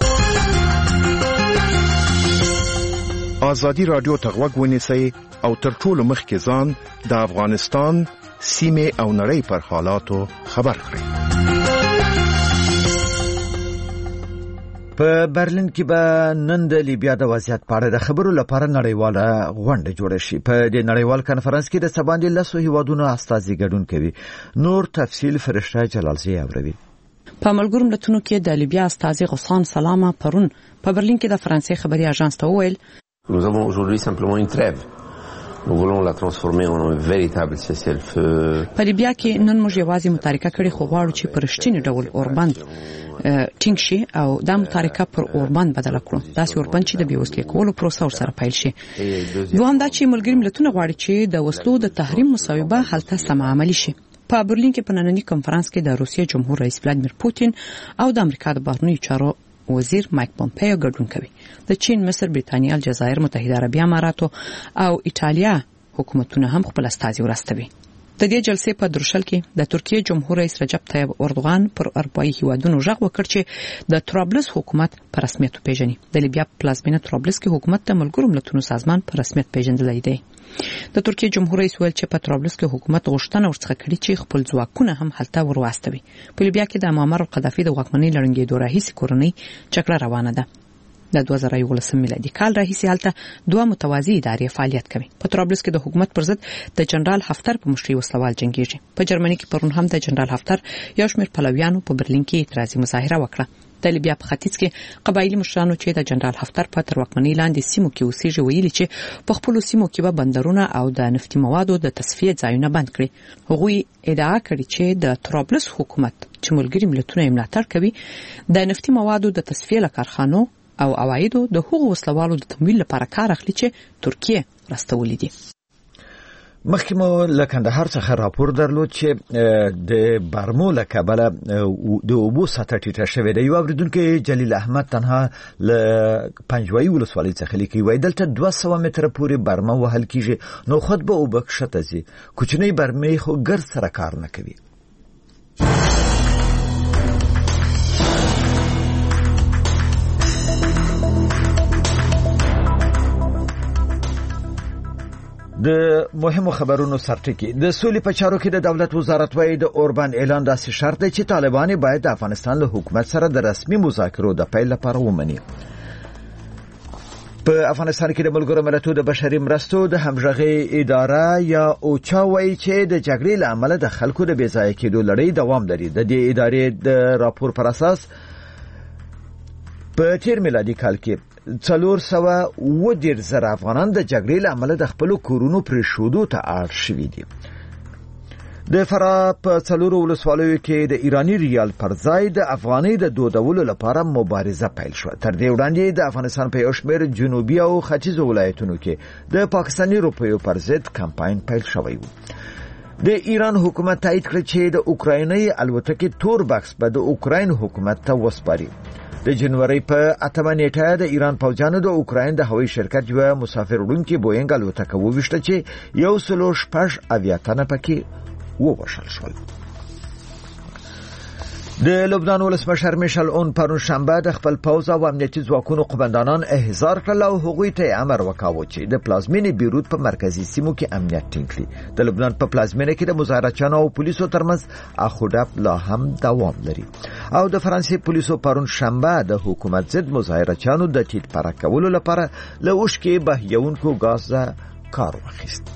ازادي راډیو ته غوږ ونیسئ او تر ټولو مخکې ځان د افغانستان سیمې او نړۍ پر حالاتو خبر کړئ په برلین کې به نن د لیبیا د وضعیت په اړه د خبرو لپاره نړیواله غونډه جوړه شي په دې نړیوال کنفرانس کې د سباندې لسو هیوادونو استازي ګډون کوي نور تفصیل فرشته جلالزی اوروي په ملګرو ملتونو کې د لیبیا استازي غسان سلامه پرون په برلین کې د فرانسې خبري اژانس ته وویل Nous avons aujourd'hui simplement une trêve Nous voulons la transformer en un véritable cessez-le-feu. په لیبیا کې نن موږ یوازې متارکه کړې خو غواړو چې په رښتیني ډول اوربند ټینګ شي او دا متارکه پر اوربند بدله کړو داسې اوربند چې د بېوسلې کولو پروسه ورسره پیل شي. دوهم دا چې ملګري ملتونه غواړي چې د وسلو د تحریم مصوبه هلته سمه عملي شي. په برلین کې په ننني کنفرانس کې د روسیې جمهور رئیس ولادیمیر پوتین او د امریکا د بهرنیو چارو وزیر مایک پومپیو ګډون کوي. د چین، مصر، بریتانیا، الجزایر، متحده عربي اماراتو او ایټالیا حکومتونه هم خپل استازي ورستوي. د دې جلسې په درشل کې د ترکیې جمهور رئیس رجب طیب اردوغان پر اروپایي هیوادونو غږ وکړ چې د طرابلس حکومت په رسمیت وپیژني. د لیبیا په پلازمینه طرابلس کې حکومت د ملګرو ملتونو سازمان په رسمیت پیژندلی دی. د ترکیې جمهور رئیس ویل چې په طرابلس کې حکومت غوښتنه ورڅخه کړې چې خپل ځواکونه هم هلته ورواستوي. په لیبیا کې د معمر القذافي د واکمنۍ لړنګېدو راهیسې کورنۍ جګړه روانه ده. د دوه زره یولسم میلادي کال راهیسې هلته دوه متوازي ادارې فعالیت کوي. په طرابلس کې د حکومت پر ضد د جنرال هفتر په مشرۍ وسلوال جنګیږي. په جرمني کې پرون هم د جنرال هفتر یو شمېر پلویانو په برلین کې اعتراضي مظاهره وکړه. د لیبیا په ختیځ کې قبایلي مشرانو چې د جنرال هفتر په تر واکمنۍ لاندې سیمو کې اوسېږي ویلي چې په خپلو سیمو کې به بندرونه او د نفتي موادو د تصفیې ځایونه بند کړي. هغوی ادعا کړې چې د طرابلس حکومت چې ملګري ملتونه یې ملاتړ کوي د نفتي موادو د تصفیې له کارخانو او عوایدو د هغو وسلوالو د تمویل لپاره کار اخلي چې ترکیه راستولي دي. مخکې مو له کندهار څخه راپور درلود چې د برمو له کبله د اوبو سطح ټیټه شوې ده. یو اوریدونکی جلیل احمد تنها له پنجوایي ولسوالۍ څخه لیکي، وایي دلته دوه سوه متره پورې برمه وهل کیږي، نو خود به اوبه کښته ځي. کوچنۍ برمې خو ګرد سره کار نه کوي. د مهمو خبرونو سرټکی د سولې په چارو کې د دولت وزارت وايي د اوربند اعلان داسې شرط دی چې طالبان باید د افغانستان له حکومت سره د رسمي مذاکرو د پیل لپاره ومني. په افغانستان کې د ملګرو ملتونو د بشري مرستو د همغږۍ اداره یا اوچا وايي چې د جګړې له امله د خلکو د بې ځایه کېدو لړۍ دوام لري. د دې ادارې د راپور پر اساس په تیر میلادي کال کې څلور سوه اووه دېرش زره افغانان د جګړې له امله د خپلو کورونو پرېښودو ته اړ شوي دي. د فراه په څلورو ولسوالیو کې د ایراني ریال پر ځای د افغانۍ د دودولو لپاره مبارزه پیل شوه. تر دې وړاندې د افغانستان په یو شمېر جنوبي او ختیځو ولایتونو کې د پاکستاني روپیو پر ضد کمپاین پیل شوی و. د ایران حکومت تایید کړ چې د اوکرایني الوتکې تور بکس به د اوکراین حکومت ته وسپاري. د جنوري په اتمه نیټه د ایران پوځیانو د اوکراین د هوایي شرکت یو مسافر وړونکي بوینګ الوتکه وویشته چې یو سلو شپږ اویا تنه پکې ووژل شول. د لبنان ولسمشر میشل اون پرون شنبه د خپل پوځ او امنیتي ځواکونو قومندانان احضار کړل او هغوی ته امر وکاوه چې د پلازمینې بیروت په مرکزي سیمو کې امنیت ټینګ کړي. د لبنان په پلازمینه کې د مظاهرچیانو او پولیسو ترمنځ اخوډپ لا هم دوام لري. او د فرانسې پولیسو پرون شنبه د حکومت ضد مظاهرچیانو د ټیټ پاره کولو لپاره له اوښکې بهیونکو ګاز کار واخیست.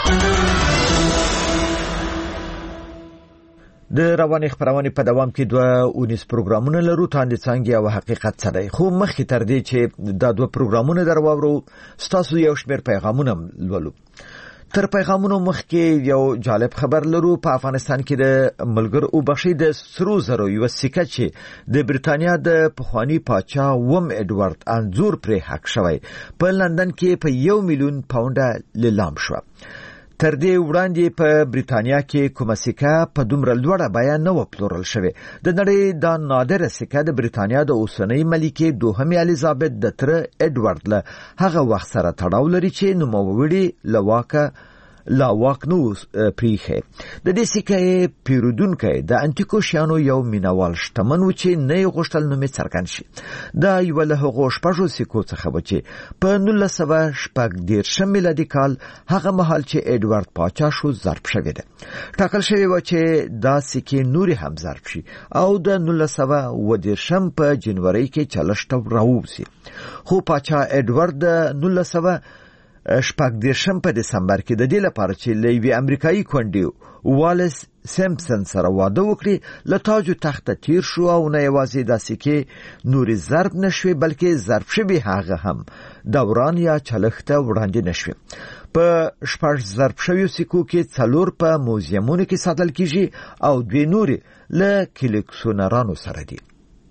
د رواني خبرونه په دوام کې دوه اونیس پروګرامونه لرو، تاندې څنګه او حقیقت سره. خو مخکې تر دې چې دا دوه پروګرامونه درواورو ستاسو یو شمېر پیغامونه لولو. تر پیغامونو مخکې یو جالب خبر لرو. په افغانستان کې د ملګر او بخشي د سرو زرو یو سکه چې د بریتانیا د پخوانی پاچا وم ایډورد انزور پرې حق شوی په لندن کې په یو میلیون پاونډه لیلام شو. تر دې وړاندې په بریتانیا کې کومه سکه په دومره لوړه بیه نه و پلورل شوې. د نړۍ دا نادره سکه د بریتانیا د اوسنۍ ملکې دوهمې الیزابت د تره ایډورد له هغه وخت سره تړاو لري چې نوموړي له واکه لا واک نو پریخه. د دې سکه پیرودونکو د انټیکو شیانو یو مینوال شتمن و چې نه غوښتل نومې څرګند شي. دا یو له هغو شپږو سکو څخه و چې په نولس سوه شپږ دېرشم میلادي کال هغه مهال چې ایډورد پاچا شو ضرب شوی دی. ټاکل شوی و چې دا سکه نوري هم ضرب شي او د نولس سوه اووه دېرشم په جنوري کې چلشت راووځي. خو پاچا ایډورد د نولس سوه شپږ دېرشم په دسمبر کې د دې لپاره چې له یوې امریکایي کونډې والیس سیمپسن سره واده وکړي له تاج و تخته تیر شو او نه یوازې داسې کې نورې ضرب نشوي بلکې ضرب شوي هغه هم دوران یا چلښته وړاندې نشوي. په شپږ ضرب شویو سکو کې څلور په موزیمونو کې ساتل کیږي او دوی نورې له کلیکسیونرانو سره دي.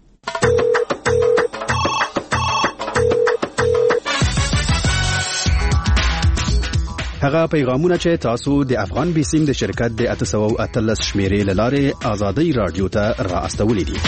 هغه پیغامونه چې تاسو د افغان بیسیم د شرکت د اته سوه او اتلس شمیرې له لارې آزادۍ راډیو ته را استولي دي.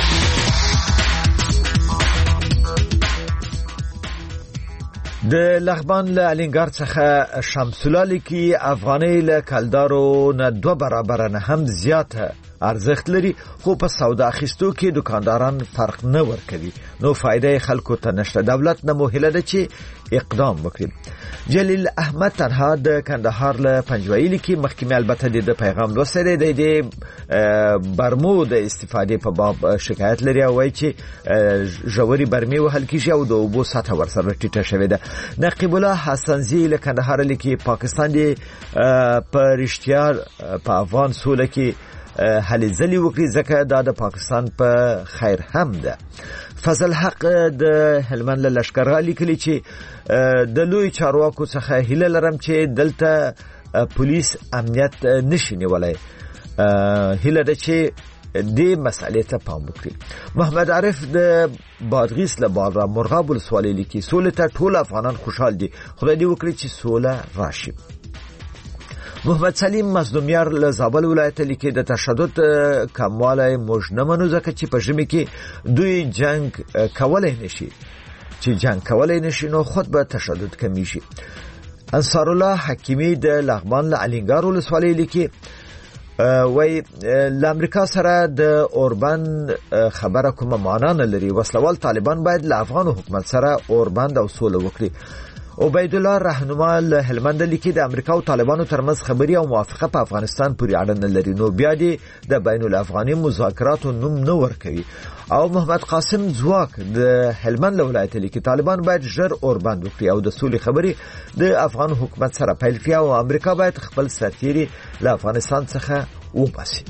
د لغمان له الینګار څخه شمس الله لیکي افغانۍ له کلدارو نه دوه برابره نه هم زیاته ارزښت لري، خو په سودا اخیستو کې دکانداران فرق نه ورکوي، نو فائدې خلکو ته نشته. دولت نه مهله ده چې اقدام وکړي. جلیل احمد تنها د کندهار له پنجوایي کې مخکې البته د پیغام لوستل دی د برمو د استفادې په باب شکایت لري او وايي چې ژوري برمي وهل کیږي او د اوبو سطح ورسره ټیټه شوې ده. نقیب الله حسنزی له کندهار لیکي پاکستان دی په رښتیا په افغان سوله کې هلې ځلې وکړي ځکه دا د پاکستان په خیر هم ده. فضل حق د هلمند له لشکرغا لیکلي چې د لوی چارواکو څخه هیله لرم چې دلته پولیس امنیت نشي نیولای، هیله ده چې دې مسئلې ته پام وکړي. محمد عارف د بادغیس له بارا مرغاب ولسوالۍ لیکي سوله ته ټول افغانان خوشحال دي، خدای دې وکړي چې سوله راشي. محمد سلیم مظلومیار له زابل ولایت لیکي د تشدد کموالی موږ نه منو ځکه چې په ژمي کې دوی جنگ کولای نشي، چې جنگ کولای نشي نو خود به تشدد کمیږي. انصار الله حکیمی د لغمان له الینګار ولسوالۍ لیکي وای له امریکا سره د اوربند خبره کومه معنا نه لري، وسلوال طالبان باید له افغان حکومت سره اوربند او سوله وکړي. عبید الله رهنما له هلمند لیکي د امریکا او طالبانو ترمنځ خبري او موافقه په افغانستان پورې اړه نه لري، نو بیا دې د بین الافغاني مذاکراتو نوم نه ورکوي. او محمد قاسم زواک د هلمند له ولایت لیکي طالبان باید ژر اوربند وکړي او د سولې خبري د افغان حکومت سره پیل کړي او امریکا باید خپل سفیر له افغانستان څخه وباسي.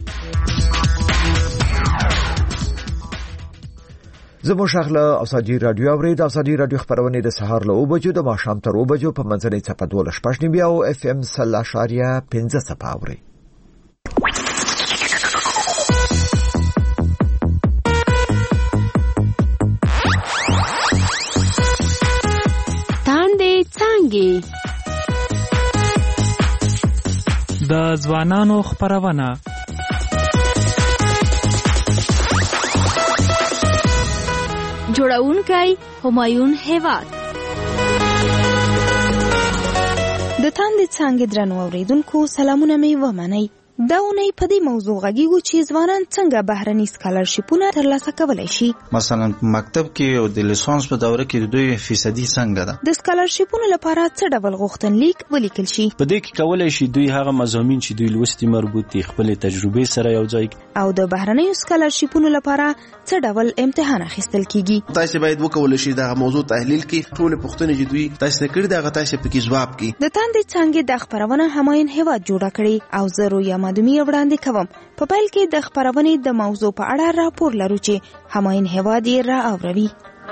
زموږ شغله ازادي رادیو اورید. ازادي رادیو خبرونه د سهار له اوه بجو د ماښام تر اوه بجو په منځنۍ څپه دوه شپږ نیمه او اف ام صلی اشاریه پنځه څپه اوري. تاندې څنګه د ځوانانو خبرونه جوړونکی همایون هیواد. د تاندې څنګه درنو اوریدونکو سلامونه مې ومنئ. دا اونۍ په دې موضوع غږیږو چې ځوانان څنګه بهرني سکالرشیپونه ترلاسه کولی شي. مثلا مکتب کې او د لیسانس په دوره کې د دوی فیصدي څنګه ده. د سکالرشیپونو لپاره څه ډول غوښتنلیک ولیکل شي. په دې کې کولی شي دوی هغه مضامین چې دوی لوستي مربوط دي خپل تجربې سره یو ځای او د بهرنیو سکالرشیپونو لپاره څه ډول امتحان اخیستل کیږي. تاسو باید وکولای شي دا موضوع تحلیل کړئ، ټول پوښتنې چې دوی تاسو کړي دا تاسو پکې جواب کړئ. د تاندې څنګه د خبرونه همایون هیواد جوړه کړي او زه رویا مدومی وړاندې کوم. په پیل کې د خبرونې د موضوع په اړه راپور لرو چې همایون هیواد یې را اوروي.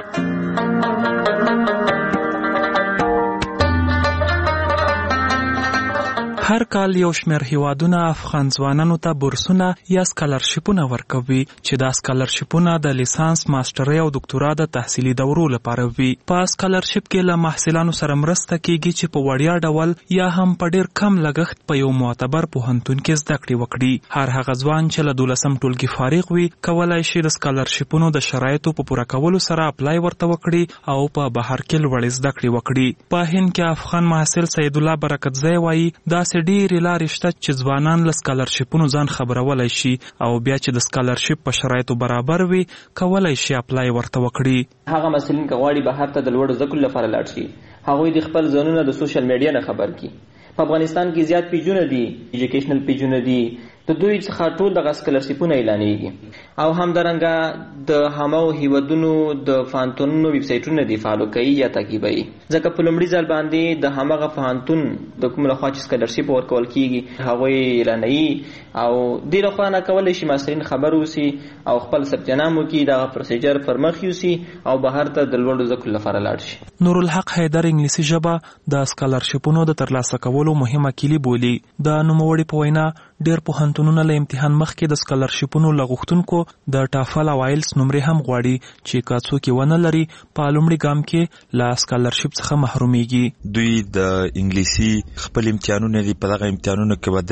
هر کال یو شمېر هیوادونه افغان ځوانانو ته بورسونه یا سکالرشیپونه ورکوي چې دا سکالرشیپونه د لیسانس، ماسترۍ او دکتورا د تحصیلي دورو لپاره وي. په سکالرشیپ کې له محصلانو سره مرسته کیږي چې په وړیا ډول یا هم په ډیر کم لګښت په یو معتبر پوهنتون کې زده کړې وکړي. هر هغه ځوان چې له دولسم ټولګي فارغ وي کولای شي د سکالرشیپونو د شرایطو په پوره کولو سره اپلای ورته وکړي او په بهر کې لوړې زده کړې وکړي. په هند کې افغان محصل سید الله برکتزی وایي دا ډېرې لارې شته چې ځوانان له سکالرشیپونو ځان خبرولای شي او بیا چې د سکالرشیپ په شرایطو برابر وي کولای شي اپلای ورته وکړي. هغه محصلین که غواړي بهر ته د لوړو زده کړو لپاره لاړ شي هغوی د خپل ځانونه د سوشل میډیا نه خبر کړي. په افغانستان کې زیات پیجونه دي، ایجوکیشنل پیجونه دي، د دوی څخه ټول دغه سکالرشیپونه اعلانېږي او همدارنګه د همو هیوادونو د پوهنتونونو ویب سایټونه دي فالو کوي یا تعقیبوي، ځکه په لومړي ځل باندې د همغه پوهنتون د کوم لخوا چې سکالرشیپ ورکول کیږي هغوی اعلانوي او دې لخوا نه کولی شي محصلین خبر اوسي او خپل ثبت نام وکړي، دغه پروسیجر پر مخ یوسي او بهر ته د لوړو زده کړو لپاره لاړ شي. نورالحق حیدر انګلیسي ژبه د سکالرشیپونو د ترلاسه کولو مهمه کلی بولي. د نوموړي په وینا ډېر پوهنتونونه له امتحان مخکې د سکالرشیپونو له غوښتونکو د ټافل او آیلټس نمرې هم غواړي چې که څوک یې ونه لري په لومړي ګام کې له سکالرشیپ څخه محرومیږي. دوی د انګلیسي خپل امتحانونه دي، په دغه امتحانونو کې به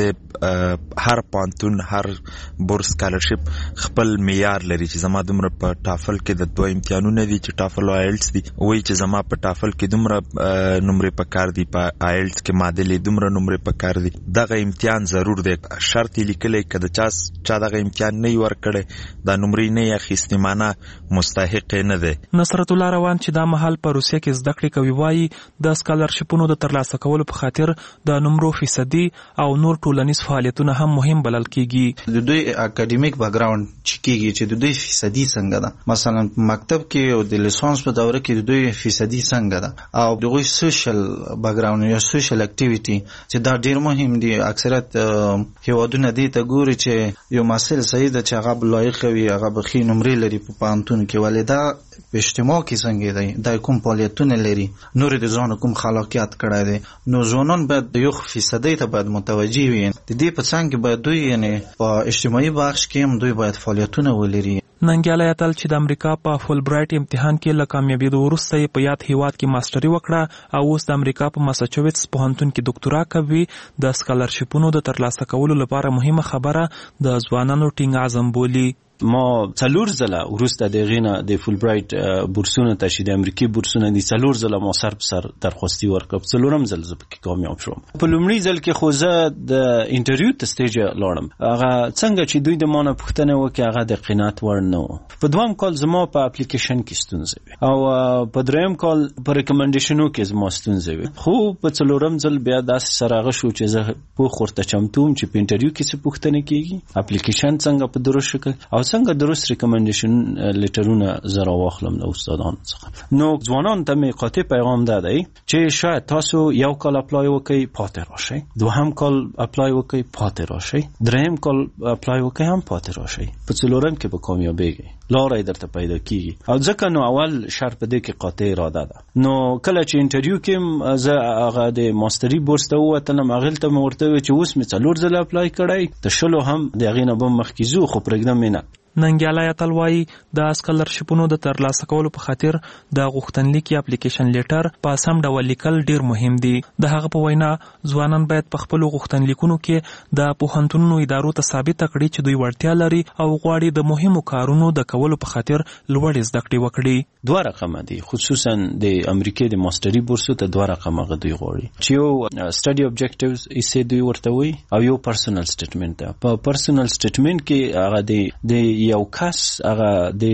د هر پوهنتون هر بورس سکالرشیپ خپل معیار لري چې زما دومره په ټافل کې د دوه امتحانونه دي چې ټافل او آیلټس دي، وایي چې زما په ټافل کې دومره نمرې پکار دي، په آیلټس کې معادلې دومره نمرې پکار دي. دغه امتحان ضرور دی، شرط یې لیکلی که د چا چا دغه امتحان نه وي ورکړی دا نمرې نه یې اخیستې معنه مستحق یې نه دی. نصرت الله روان چې دا مهال په روسیه کې زده کړې کوي وایي د سکالرشیپونو د ترلاسه کولو په خاطر د نمرو فیصدي او نور ټولنیز فعالیتونه هم مهم بلل کیږي. د دوی اکاډمیک بیکګراوند چې کیږي چې د دوی فیصدي څنګه ده، مثلا مکتب کې او د لیسانس په دوره کې د دوی فیصدي څنګه ده او دغه سوشل بیکګراوند یا سوشل اکټیویټي چې دا ډیر مهم دي. اکثریت هیوادونه دې ته ګوري چې یو محصل صحیح ده چې هغه لایق وي، هغه به ښې نمرې لري په پوهنتون کې، ولې دا په اجتماع کې څنګه دی، دا کوم فعالیتونه لري، نور د ځان کوم خلاقیت کړی دی. نو ځوانان باید د یو فیصدي ته باید متوجه وي. د دې په څنګ کې باید دوی یعنی په اجتماعي بخش کې هم دوی باید فعالیتونه ولري. ننګیالی اتل چې د امریکا په فول برایټ امتحان کې له کامیابېدو وروسته یې په یاد هیواد کې ماسټري وکړه او اوس د امریکا په ماساچوټس پوهنتون کې ډاکټورا کوي. د سکالرشیپونو د ترلاسه کولو لپاره مهمه خبره د ځوانانو ټینګ عزم بولي. ما څلور ځله وروسته د غینه د فول برایټ بورسونه ته چې د امریکای بورسونه دي څلور ځله ما سر په سر درخواستي ورکړم، څلورم ځل زه پکې کامیاب شوم. په لومړي ځل کې خو زه د انټرویو ته سټیج لاړم، هغه څنګه چې دوی د ما نه پوښتنه وکړه هغه د قناعت وړ نه و. په دویم کال زما په اپلیکیشن کې ستونزه وي او په دریم کال په ریکمنډیشنو کې زما ستونزه وي، خو په څلورم ځل بیا داسې سره هغه شو چې زه پوخ ورته چمتو وم چې په انټرویو کې څه پوښتنه کېږي، اپلیکیشن څنګه په درست شکل او څنګه درست ریکمنډیشن لیټرونه زه راواخلم له استادانو څخه. نو ځوانانو ته مې قاطع پیغام دا دی چې شاید تاسو یو کال اپلای وکړئ پاتې راشئ، دوهم کال اپلای وکړئ پاتې راشئ، دریم کال اپلای وکړئ هم پاتې راشئ، په څلورم کې به کامیابیږئ، لاره یې درته پیدا کیږي. او ځکه نو اول شرط په دې کې قاطع اراده ده. نو کله چې انټرویو کې زه هغه د ماستري بورس ته ووتلم، هغې ته مې ورته وویل چې اوس مې څلور ځله اپلای کړی، د شلو هم د هغې نه به مخکې ځو خو پرېږدم مې نه. ننګیالی اتل وایي د سکالرشیپونو د ترلاسه کولو په خاطر د غوښتنلیک یا اپلیکیشن لیټر په سم ډول لیکل ډیر مهم دي. د هغه په وینا ځوانان باید په خپلو غوښتنلیکونو کې د پوهنتونونو ادارو ته ثابته کړي چې دوی وړتیا لري او غواړي د مهمو کارونو د کولو په خاطر لوړې زده کړې وکړي. دوه رقمه دي، خصوصا د امریکای د ماستري بورسو ته دوه رقمه دوی غواړي چې یو سټډي اوبجیکټیوز یې دوی ورته وایي او یو پرسونل سټیټمنټ ده. په پرسونل سټیټمنټ کې هغه د یو کس هغه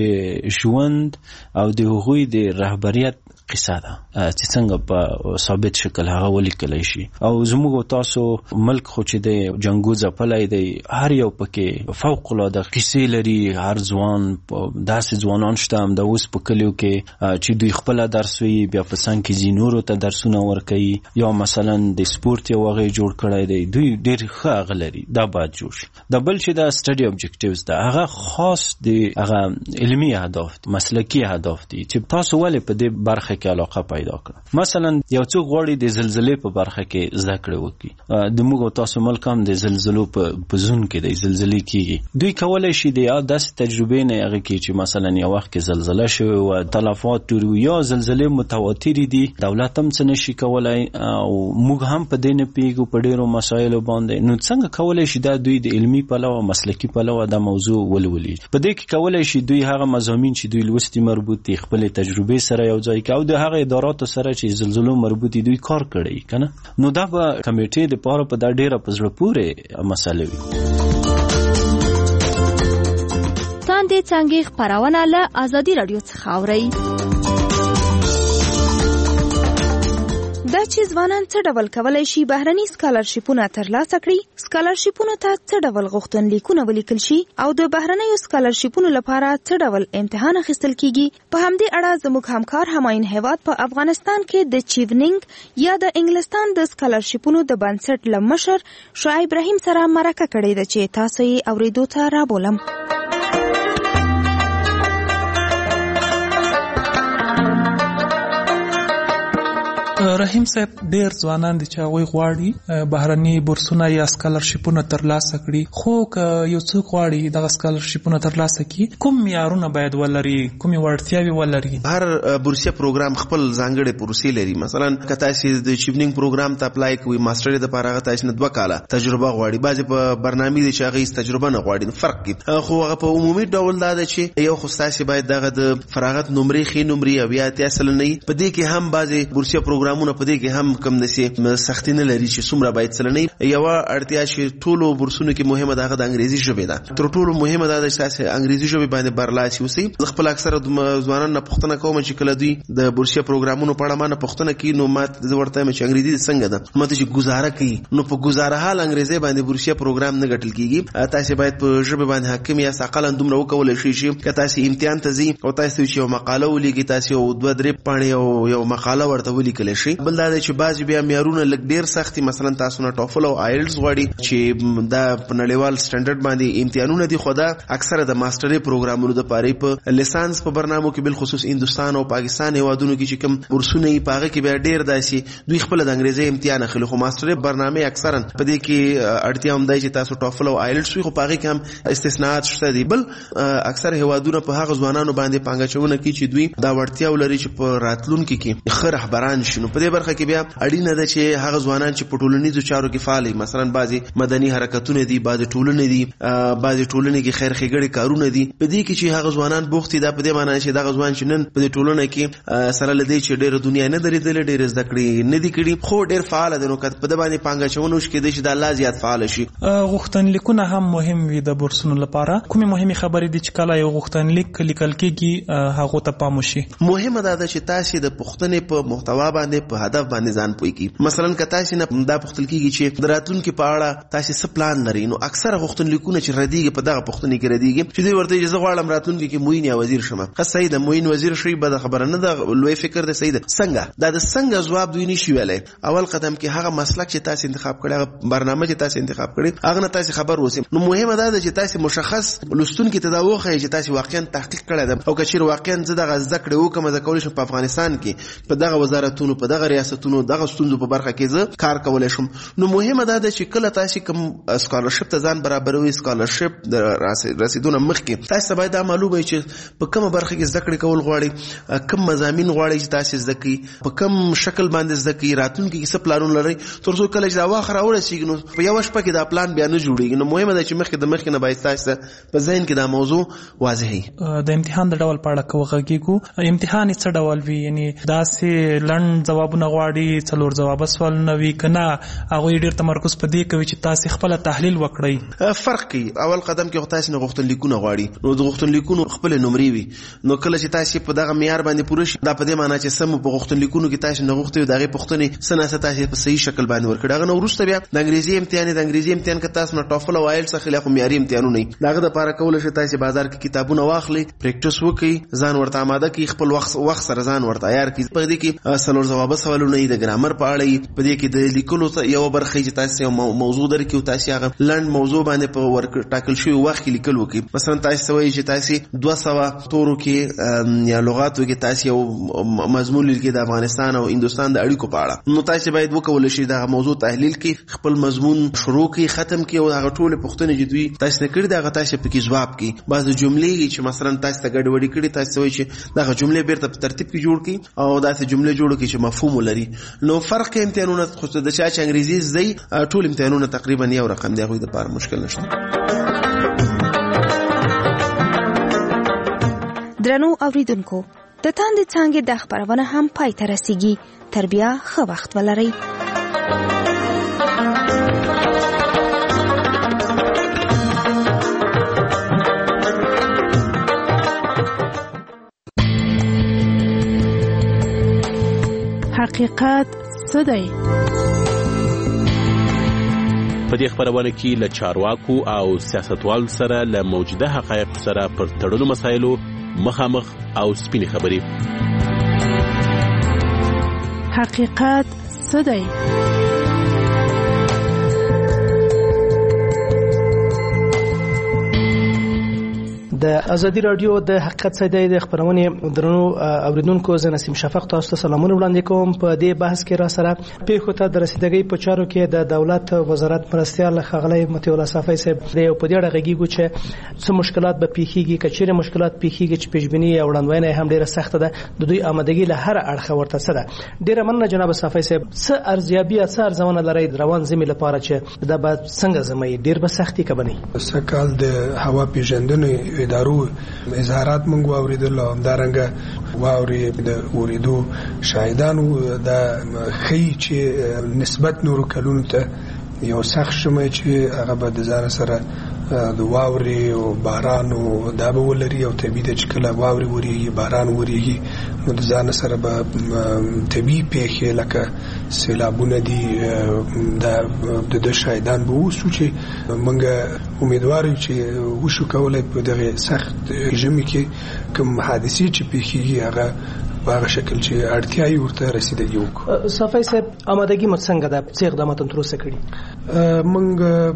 د ژوند او د هغوی د رهبریت قصه ده چې څنګه په ثابت شکل هغه ولیکلی شي. او زموږ تاسو ملک خو چې د جنګو ځپلی دی، هر یو پکې فوق العاده قصې لري. هر ځوان داسې ځوانان شته هم د اوس په کلیو کې چې دوی خپله درس وي، بیا په څنګ کې ځي نورو ته درسونه ورکوي، یا مثلا د سپورت یو هغه جوړ کړی دی، دوی ډېر ښه هغه لري، دا باید جوړ شي. د بل چې دا سټډي اوبجیکټیوز ده هغه خاص د هغه علمي اهداف مسلکي اهداف دي چې تاسو ولې په دې برخه کې علاقه پیدا کړه. مثلا یو څوک غواړي د زلزلې په برخه کې زده کړه وکړي، د موږ تاسو ملک هم د زلزلو په زون کې د زلزلې کېږي، دوی کولی شي د داسې تجربې نه هغه کې چې مثلا یو وخت کې زلزله شوې وه، تلفات ډېر یا زلزلې متواترې دي، دولت هم څه نشي کولی او موږ هم په دې نه پوهېږو په ډېرو مسایلو باندې. نو څنګه کولی شي دا دوی د علمي پلوه مسلکي پلوه دا موضوع ولولي؟ په دې کې کولی شي دوی هغه مضامین چې دوی لوستي مربوط دي خپلې تجربې سره یو ځای کړي او د هغه اداراتو سره چې زلزلو مربوطي دوی کار کړی کنه. نو دا به کمیټې د پاره په دا ډیره په زړه پورې مسله وي. تاندې څنګه خبرونه له آزادي رادیو څخه اوري. د چې ځوانان څه ډول کولای شي بهرني سکالرشیپونه ترلاسه کړي، سکالرشیپونو ته څه ډول غوښتنلیکونه ولیکل شي او د بهرنیو سکالرشیپونو لپاره څه ډول امتحان اخیستل کیږي. په همدې اړه زموږ همکار همایون هیواد په افغانستان کې د چیونینګ یا د انګلستان د سکالرشیپونو د بنسټ له مشر شعیب رحیم سره مرکه کړې ده چې تاسو یې اوریدو ته رابولم. رحیم صاحب، ډیر ځوانان دي چې هغوی غواړي بهرني بورسونه یا سکالرشیپونه ترلاسه کړي، خو که یو څوک غواړي دغه سکالرشیپونه ترلاسه کړي، کوم معیارونه باید ولري، کومې وړتیاوې ولري؟ هر بورسیه پروګرام خپل ځانګړې پروسې لري. مثلا که تاسو د چیونینګ پروګرام ته اپلای کوئ، ماستر د لپاره هغه تاسو نه دوه کاله تجربه غواړي. بعضې په برنامې دي چې هغه هیڅ تجربه نه غواړي، فرق کوي. خو هغه په عمومي ډول دا ده چې یو خو تاسو باید دغه د فراغت نمرې ښې نمرې او یا اتیا سلنه وي. په دې کې هم بعضې بورسیه پروګرامونه په دې کې هم کم نشي سختي نه لري چې څومره باید سلنه. یو اړتیا چې ټولو بورسونو کې مهمه ده هغه د انګریزي ژبې ده. تر ټولو مهمه ده چې تاسو انګریزي ژبې باندې برلاسي اوسئ. زه خپل اکثره ځوانان نه پوښتنه کوم چې کله دوی د بورسیه پروګرامونو په اړه ما نه پوښتنه کوي، نو ما زه ورته وایم چې انګریزي څنګه ده، ماته چې ګزاره کوي، نو په ګزاره حال انګریزي باندې بورسیه پروګرام نه ګټل کیږي. تاسو باید په ژبه باندې حاکم یا ثقل دومره وکولای شئ چې که تاسو امتحان ته ځئ او تاسو چې یو مقاله ولیکئ، تاسو یو دوه درې پاڼې او یو مقاله ورته ولیکلی شئ. بل دا چې بعضې بیا معیارونه لږ ډېر سختي، مثلا تاسو نه ټافل او آیلټس غواړي چې دا په نړیوال سټنډرډ باندې امتحانونه دي، خو دا اکثره د ماسترۍ پروګرامونو دپاره په لیسانس په برنامو کې بالخصوص هندوستان او پاکستان هیوادونو کې چې کوم بورسونه یې په هغه کې بیا ډېر داسې دوی خپله د انګریزۍ امتحان اخلي. خو ماسترۍ برنامې اکثرا په دې کې اړتیا هم دی چې تاسو ټافل او آیلټس وي، خو په هغې کې هم استثناءات شته دي. بل اکثر هیوادونه په هغه ځوانانو باندې پانګه اچونه کوي چې دوی دا وړتیا ولري چې په راتلونکي کې ښه رهبران شي. نو په دې برخه کې بیا اړینه ده چې هغه ځوانان چې په ټولنیزو چارو کې فعال دي، مثلا بعضې مدني حرکتونه دي، بعضې ټولنې دي، بعضې ټولنې کې خیر ښېګړې کارونه دي. په دې کې چې هغه ځوانان بوخت دي، دا په دې معنی چې دغه ځوان چې نن په دې ټولنه کې سره له دې چې ډېره دنیا نه ده لیدلې، ډېرې زده کړې نه دي کړي، خو ډېر فعاله دی، نو که په ده باندې پانګه اچونه وشي کېدای شي دا لا زیات فعاله شي. غوښتنلیکونه هم مهم وي د بورسونو لپاره. کومې مهمې خبرې دي چې کله یو غوښتنلیک لیکل کېږي هغو ته پام وشي؟ مهمه دا ده چې تاسې د پوښتنې په محتوا باندې په هدف باندې ځان پوه کړي. مثلا که تاسې نه دا پوښتل کېږي چې د راتلونکي په اړه تاسې څه پلان لرئ، نو اکثره غوښتنلیکونه چې ردېږي په دغه پوښتنې کې ردېږي چې دوی ورته زه غواړم راتلونکي کې معین یا وزیر شم. ښه صحیح ده، معین وزیر شئ، بده خبره نه ده، لوی فکر ده، صحیح ده. څنګه دا د څنګه ځواب دوی نشي ویلی. اول قدم کې هغه مسلک چې تاسې انتخاب کړی، هغه برنامه چې تاسې انتخاب کړی، هغه نه تاسې خبر اوسئ. نو مهمه دا ده چې تاسې مشخص لوستونکي ته دا وښایئ چې تاسې واقعا تحقیق کړی ده، او که چېرې واقعا زه دغه زده کړې وکړم، زه کولی شم په افغانستان کې په دغه وزارتونو، په دغه ریاستونو، دغه ستونزو په برخه کې زه کار کولی شم. نو مهمه دا ده چې کله تاسې کوم سکالرشپ ته ځان برابروي، سکالرشپ د رسیدونه مخکې تاسې ته باید دا معلومه وي چې په کومه برخه کې زده کړې کول غواړئ، کوم مضامین غواړئ چې تاسې زده کړئ، په کوم شکل باندې زده کړئ، راتلونکي کې څه پلانونه لرئ، تر څو کله چې دا وخت راورسېږي نو په یوه شپه کې دا پلان بیا نه جوړېږي. نو مهمه ده چې مخکې د مخکې نه باید تاسې په ذهن کې دا موضوع واضح وي. د امتحان د ډول په اړه که وغږېږو، امتحان یې څه ډول وي؟ یعنې داسې لنډ ځوابونه غواړي، څلور ځوابه سوالونه وي، که نه هغوی ډېر تمرکز په دې کوي چې تاسې خپله تحلیل وکړئ؟ فرق کوي. اول قدم کې خو تاسې نه غوښتنلیکونه غواړي، نو د غوښتنلیکونو خپلې نمرې وي. نو کله چې تاسې په دغه معیار باندې پوره شي، دا په دې معنی چې سم په غوښتنلیکونو کې تاسې نه غوښتي، د هغې پوښتنې څه نه څه تاسې په صحیح شکل باندې ورکړي. هغه نه وروسته بیا د انګریزي امتحان د انګریزي امتحان که تاسو نه ټافل او آیلټس اخلي، خو معیاري امتحانونه وي. د هغه دپاره کولی شئ تاسې بازار کې کتابونه واخلئ، پریکټس وکړئ، ځان ورته آماده کړئ، خپل وخت وخت سره ځان ورته عیار کړئ. په دې کې څلور ځوابه سوالونه وي، د ګرامر په اړه وي، په دې کې د لیکلو یوه برخه چې تاسې یو موضوع درکړي او تاسې هغه لنډ موضوع باندې په ټاکل شوي وخت کې لیکل وکړي. مثلا تاسې ته وایي چې تاسې دوه سوه تورو کې یا لغاتو کې تاسې یو مضمون لیکئ د افغانستان او هندوستان د اړیکو په اړه، نو تاسې باید وکولی شئ دغه موضوع تحلیل کړئ، خپل مضمون شروع کړئ، ختم کړئ، او هغه ټولې پوښتنې چې دوی تاسې نه کړي دي هغه تاسې پکې ځواب کړئ. بعضې جملې چې مثلا تاسې ته ګډوډي کړي، تاسې ته وایي چې دغه جملې بیرته په ترتیب کې جوړ کړئ او داسې جملې جوړ کړئ چې مفهوم ولري. نو فرق کې امتحانونه خو د چا چې انګریزي زده ټول امتحانونه تقریبا یو رقم دی، هغوی دپاره مشکل نشته. درنو اوریدونکو، د تاندې څانګې د خپرونه هم پای ته رسیږي. تر بیا ښه وخت ولرئ. حقیقت څه دی؟ په دې خبرونه کې له چارواکو او سیاستوالو سره له موجوده حقایقو سره پر تړلو مسایلو مخامخ او سپینې خبرې. حقیقت څه دی؟ د ازادي رادیو د حقیقت څه دی د خبرونې درنو اوریدونکو زه نسیم شفق تاسو ته سلامونه وړاندې کوم. په دې بحث کې را سره پیښو ته د رسیدګۍ په چارو کې د دولت وزارت مرستیال ښاغلی مطیع الله صافی صاحب د یو په دې اړه غږیږو چې څه مشکلات به پیښیږي، که چیرې مشکلات پیښیږي چې پیشبیني او وړاندوینه هم ډیره سخته ده، د دوی آمادګي له هر اړخه ورته څه ده. ډیره مننه جناب صافی صاحب. څه ارزیابي څه ارزونه لرئ روان زمي لپاره چې دا به څنګه زمي ډیر به سختي کبني؟ سکهال د هوا پیژندنې ادارو اظهارات مونږ واوریدل او همدارنګه واوري د اوریدو شاهدانو د خی چې نسبت نورو کلونو ته یو سخت شمه چې هغه به د ځان سره د واوري او باران او دا به ولري او طبيعي چې کله واوري وريږي باران وريږي نو د ځان سره به طبيعي پیښې لکه سیلابونه دي د د شاهدان به وسو چې موږ امیدوار یو چې وشو کولای په دغه سخت ژمي کې کوم حادثې چې پیښیږي هغه هغه شکل چې اړتیاي ورته رسیدګي وکړو. صافی صاحب آمادګي مو څنګه ده؟ څه اقدامات تر اوسه کړي؟ موږ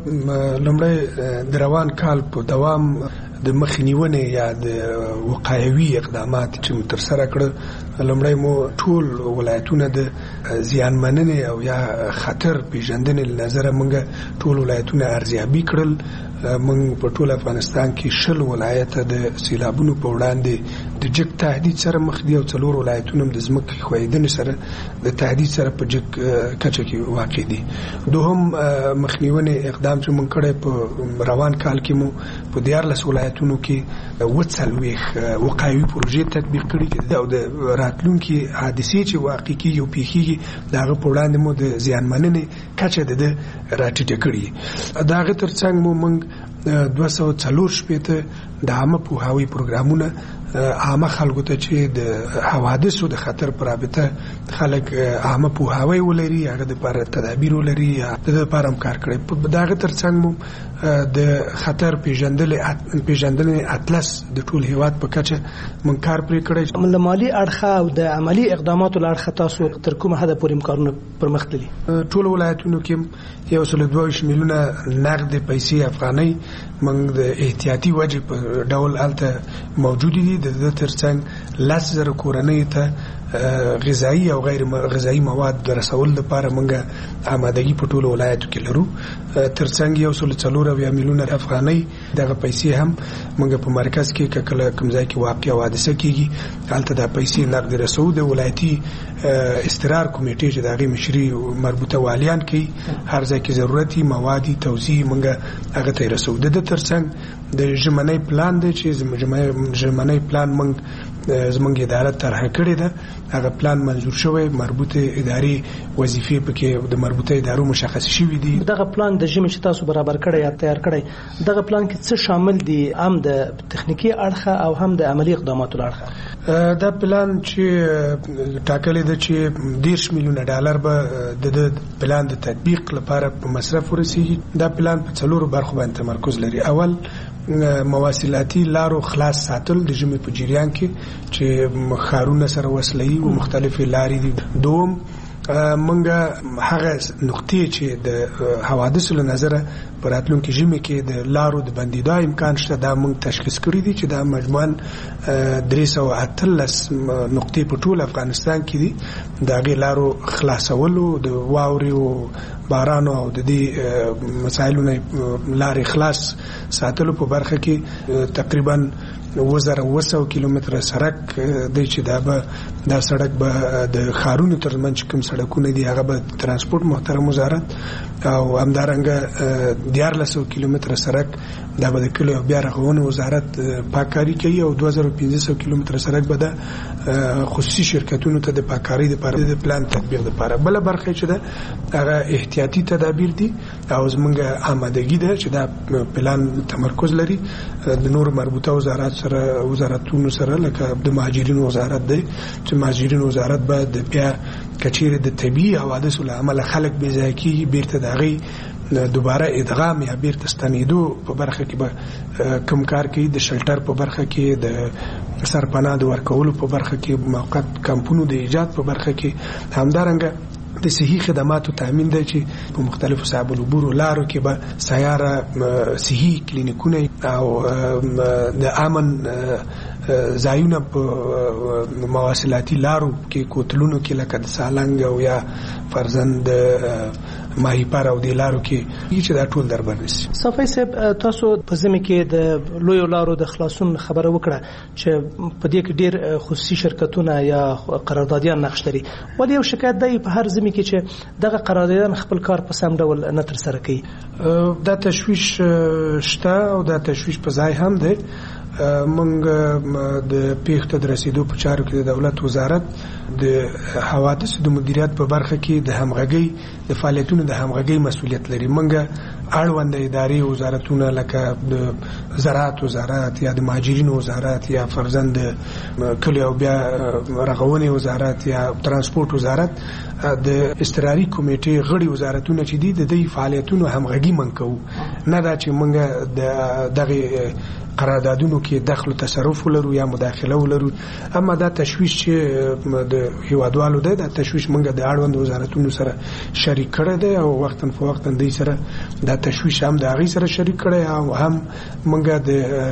لومړی د روان کال په دوام د مخنیونې یا د وقایوي اقدامات چې تر سره کړل. لومړی مو ټول ولایتونه د زیانمننې او یا خطر پیژندنې لنظر موږ ټول ولایتونه ارزیابي کړل. موږ په ټول افغانستان کې شل ولایت د سیلابونو په وړاندې د جګ تهدید سره مخ دي او څلور ولایتونه د ځمکې ښویدنې سره د تهدید سره په جګ کچه کې واقع دي. دوهم مخنیونې اقدام چې موږ کړی په روان کال کې مو په دیارلس ولایتونو کې وڅلوېښت وقایوي پروژې تطبیق کړي او د راتلونکي حادثې چې واقع کېږي او پیښیږي د هغه په وړاندې مو د زیانمننې کچه د ده راټیټه کړي. د هغه تر څنګ مو موږ دوه سوه څلور شپېته د عامه پوهاوي پروګرامونه عامه خلکو ته چې د حوادثو د خطر پر رابطه خلک عامه پوهاوی ولري، هغه د لپاره تدابیر ولري، د لپاره هم کار کړی. په دغه ترڅنګ مو د خطر پیژندلې پیژندنې اطلس د ټول هیواد په کچه من کار پرې کړی. له مالي اړخه او د عملی اقداماتو له اړخه تاسو تر کومه حده پورې کارونه پرمختللي؟ ټول ولایتونو کې یو سل دوه ویشت میلیونه نقد پیسې افغانۍ موږ د احتیاطي وجې په ډول هلته موجود دي. د ترڅنګ لس زره کورنۍ ته غذایی او غیر غذایی مواد رسول لپاره موږ آمادګي په ټولو ولایتو کې لرو. ترڅنګ یو سل څلور اویا میلیونه افغانۍ دغه پیسې هم موږ په مرکز کې کله کوم ځای کې واقع حادثه کیږي هلته د پیسې نقد رسو د ولایتي استقرار کمیټې چې دغه مشري مربوطه والیان کوي، هر ځای کې ضرورتي موادي توزیع موږ هغه ته رسو. د ترڅنګ د ژمنۍ پلان دی چې ژمنۍ پلان موږ زمونږ اداره طرح کړې ده، هغه پلان منظور شوی، مربوطه اداري وظیفې پکې د مربوطه ادارو مشخص شوي دي. دغه پلان د ژمي چې تاسو برابر کړی یا تیار کړی دغه پلان کې څه شامل دي؟ هم د تخنیکی اړخه او هم د عملی اقداماتو اړخه. دا پلان چې ټاکلې ده چې دېرش میلیونه ډالر به د پلان د تطبیق لپاره په مصرف ورسیږي. دا پلان په څلورو برخو باندې تمرکز لري. اول مواصلاتي لارو خلاص ساتل د ژمي په جریان کې چې ښارونه سره وصلوي او مختلفې لارې دي. دوم منګه هغه نقطې چې د حوادثو له نظره په راتلونکي ژمي کې د لارو د بندیدو امکان شته، دا موږ تشخیص کړی دي چې دا مجموعاً درې سوه اتلس نقطې په ټول افغانستان کې دي. د هغې لارو خلاصولو د واورې او بارانو او د دې مسایلو نه لارې خلاص ساتلو په برخه کې تقریباً اووه زره اووه سوه کیلومتره سړک دی چې دا به دا سړک به د ښارونو ترمنځ کوم سړکونه دي هغه به ترانسپورټ محترم وزارت او همدارنګه دیارلس سوه کیلومتره سړک دا به د کلیو بیا رغونې وزارت پاککاري کوي او دوه زره پنځه سوه کیلومتره سړک به د خصوصي شرکتونو ته د پاککارۍ لپاره د پلان تطبیق لپاره. بله برخه چې ده هغه احتیاطي تدابیر دي او زموږ آمادګي ده چې دا پلان تمرکز لري د نور مربوطه وزارت سره وزارتونو سره لکه د مهاجرینو وزارت دی چې مهاجرینو وزارت باید بیا کچېره د طبي حوادثو له امله خلک بې ځای کېږي بیرته د هغې دوباره ادغام یا بیرته ستنېدو په برخه کې به کم کار کوي د شلټر په برخه کې د سرپناه د ورکولو په برخه کې موقت کمپونو د ایجاد په برخه کې همدارنګه د صحي خدماتو تامین دی چې په مختلفو صعب العبور لارو کې به سیاره صحي کلینیکونه او د امن ځایونه په مواصلاتي لارو کې کوتلونو کې لکه د سالنګ او یا فرزند ماهیپر او د لارو کې چې دا ټول در برنسي. صافی صاحب تاسو په ځمه کې د لوی لارو د خلاصون خبره وکړه چې په دې کې ډیر خصوصي شرکتونه یا قراردادیان نقش لري ولې یو شکایت دی په هر ځمه کې چې دغه قراردادیان خپل کار په سم ډول نه تر سره کوي. دا تشویش شته او دا تشویش په ځای هم دی. منګ د پیښو ته رسیدو په چارو کې د دولت وزارت د حوادثو د مدیریت په برخه کې د همغږي د فعالیتونو د همغږي مسؤلیت لري. منګ اړوند ادارې وزارتونه لکه د زراعت وزارت یا د مهاجرینو وزارت یا فرزند کلی او بیا رغونې وزارت یا ترانسپورت وزارت د استراري کمیټې غړي وزارتونه چې دي د دې فعالیتونو همغږي منکو نه دا چې منګ د دغه قراردادونو کې دخل او تصرف ولرو یا مداخله ولرو. اما دا تشویش چې د هیوادوالو ده دا تشویش منګه د اړوند وزارتونو سره شریک کړی دی او وختن په وختن دوی سره دا تشویش هم د هغې سره شریک کړی او هم منګه د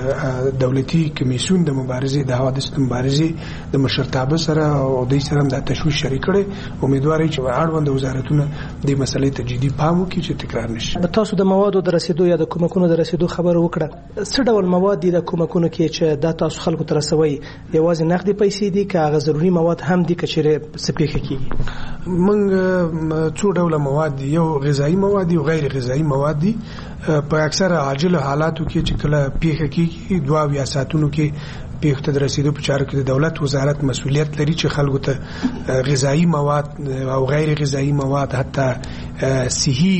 دولتي کمیسیون د مبارزې د حوادثو د مبارزې د مشرتابه سره او دوی سره هم دا تشویش شریک کړی. امیدوار یم چې اړوند وزارتونه د مسلې ته جدي پام وکړي چې تکرار نشي. تاسو د موادو د رسیدو یا د کومکونو د رسیدو خبر وکړه څه ډول مواد دي د کومکونو کې چې دا تاسو خلکو ته رسوي یوازې نقدي پیسې دي که هغه ضروري مواد هم دي که چیرې سپېښه کیږي؟ موږ څو ډوله مواد دي یو غذایی مواد دي او غیر غذایی مواد دي. په اکثره عاجل حالاتو کې چې کله پیښه کیږي دوه یا ساتونو کې پیښو ته رسیدو په چارو کې د دولت وزارت مسؤلیت لري چې خلکو ته غذایی مواد او غیر غذایی مواد حتی صحي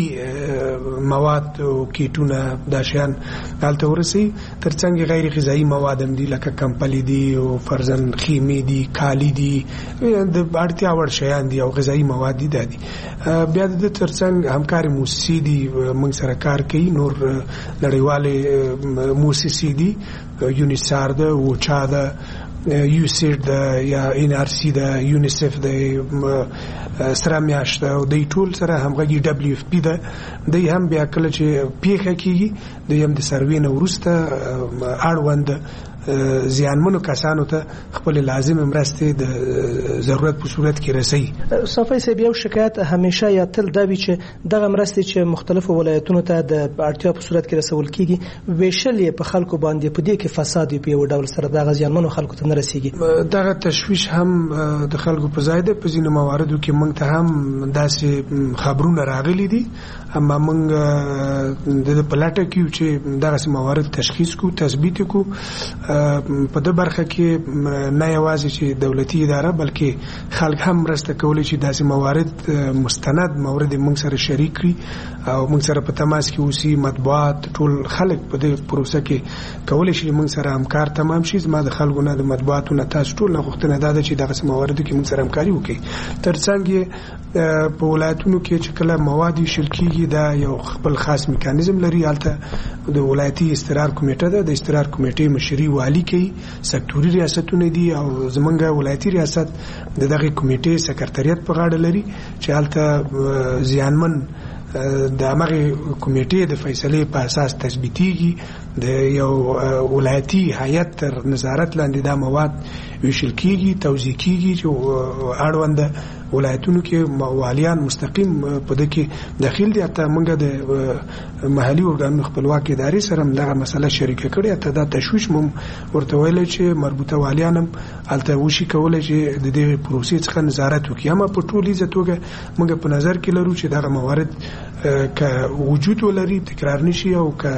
مواد او کیټونه دا شیان دلته ورسي. ترڅنګ غیر غذایی مواد هم دي لکه کمپلي دي او فرزن خیمه دي کالی دي د اړتیا وړ شیان دي او غذایی مواد دي دي. بیا د ترڅنګ همکاري موسسې دي موږ سره کار کوي نور نړیوالې موسسې دي یونیسار ده وچا ده یوسیډ ده یا ان ار سی ده یونیسف ده سره میاشت او د ټول سره همغږي دبليو اف پی ده د هم بیا کله چې پیښه کیږي د یم د سروې نه ورسته اړوند زیانمنو کسانو ته خپل لازم مرسته د ضرورت په صورت کې رسي. صافی صاحب یو شکایت همیشه یا تل دا وی چې دغه مرسته چې مختلفو ولایتونو ته د اړتیا په صورت کې رسول کیږي ویشل په خلکو باندې په دې کې فساد په یو ډول سره دغه زیانمنو خلکو ته نه رسیږي. دغه تشویش هم د خلکو په ځای ده. په ځینو مواردو کې موږ ته هم داسې خبرونه راغلي دي اما موږ د پلاټه کې چې دغه موارد تشخیص کو تثبیت کو په د برخه کې نه یوازې چې دولتي اداره بلکې خلک هم مرسته کولی چې داسې موارد مستند مورد موږ سره شریک کړي او موږ سره په تماس کې اوسي. مطبوعات ټول خلک په دې پروسه کې کولی شي موږ سره همکار تمام شي. زما د خلکو نه د مطبوعاتو نه تاسو ټول نه غوښتنه ده چې دغه موارد کې موږ سره همکاري وکړي. ترڅنګ په ولایتونو کې چې کله مواد ویشل کیږي دا یو خپل خاص میکانیزم لري. هلته د ولایتي استقرار کمیټه ده. د استقرار کمیټې مشري والی کوي سکتوري ریاستونه دي او زمونږ ولایتي ریاست د دغه کمیټې سکرټریت په غاړه لري چې هلته زیانمن د هغه کمیټې د فیصلې په اساس تثبیتيږي. د یو ولایتي هیئت تر نظارت لاندې دا مواد ویشل کیږي توزیع کیږي چې اړوند ولایتونو کې والیان مستقیم په دغه داخل دي. ته موږ د محلي ارګانونو خپلواک ادارې سره دغه مسله شریکه کړې. ته دا تشویش مم ورته ویل چې مربوطه والیان هم الته وشي کولای چې د دې پروسې څخه نظارت وکړي. اما په ټولي ځتوګه موږ په نظر کې لرو چې دغه موارد ک وجود ولري تکرار نشي او ک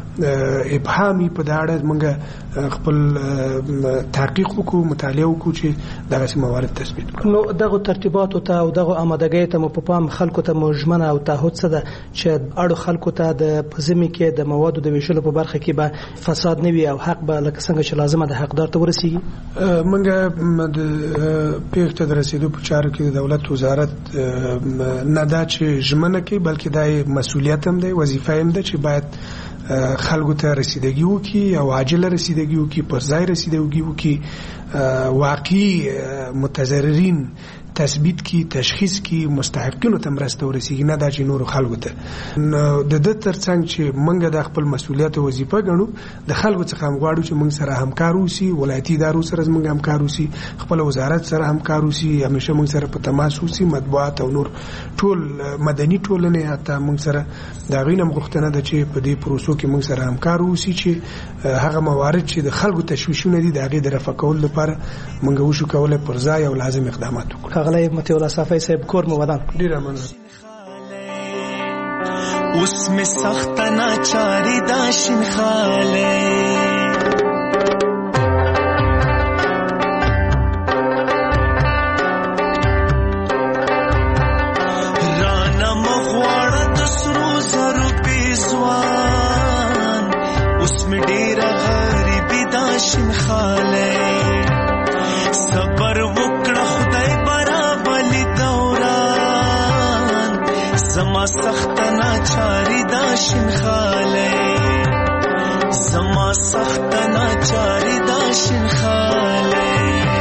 ابهامي په دا اړه موږ خپل تحقیق وکړو، مطالعه وکړو چې دغه موارد تثبیت کړو. نو دغه ترتیباتو ته او دغه آمادګۍ ته مو په پام خلکو ته مجمنه او تعهد څه ده چې اړو خلکو ته د پزمي کې د موادو د ویشلو په برخه کې به فساد نه وي او حق به لکه څنګه چې لازمه د حقدار ته ورسیږي؟ موږ د پیښې ته رسیدو په چارو کې د دولت وزارت نه دا چې ژمنه کوي بلکې دا مسؤلیت هم دی، وظیفه هم ده چې باید خلکو ته رسیدګي وکړي او عاجله رسیدګي وکړي، پر ځای رسیدګي وکړي، واقعي متضررین تثبیت کی، تشخیص کی، مستحقینو ته مرسته ورسیږي، نه دا چې نور خلکو ته. نو د دې ترڅنګ چې موږ د خپل مسؤلیت او وظیفه ګڼو، د خلکو څخه هم غواړو چې موږ سره همکار وسی، ولایتي ادارو سره موږ همکار وسی، خپل وزارت سره همکار وسی، همیشه موږ سره په تماس وسی، مطبوعات او نور ټول مدني ټولنې حتی موږ سره دا غوښتنه غوښتنه ده چې په دې پروسو کې موږ سره همکار وسی چې هغه موارد چې د خلکو تشویشونه دي د هغې د رفع کولو لپاره موږ وشو کولی پر ځای او لازم اقدامات وکړو. ښاغلی مطیع الله صافی صاحب، کور مو ودان. ډېره مننه. اوس مې سخته ناچاري دا شین خالی رانه مغواړه د سرو زرو پیزوان، اوس مې ډېره غریبي دا شین خالی صبر وکړه خدای برابرلی دوران، زما سخت ناچاری دا شین خالی، زما سخت ناچاری دا شین خالی.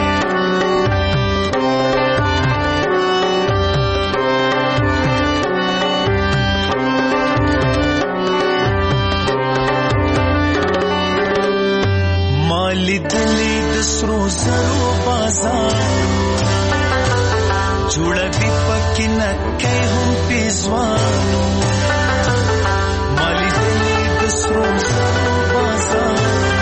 مالی دلی د سرو زرو بازار جوړوي پکې نکۍ هم پیزوانو، مالی دلی د سرو زرو بازار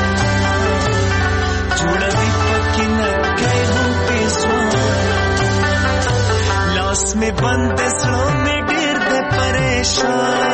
جوړوي پکې نکۍ هم پیزوانو، لاس مې بند زړه مې ډېر د پریشان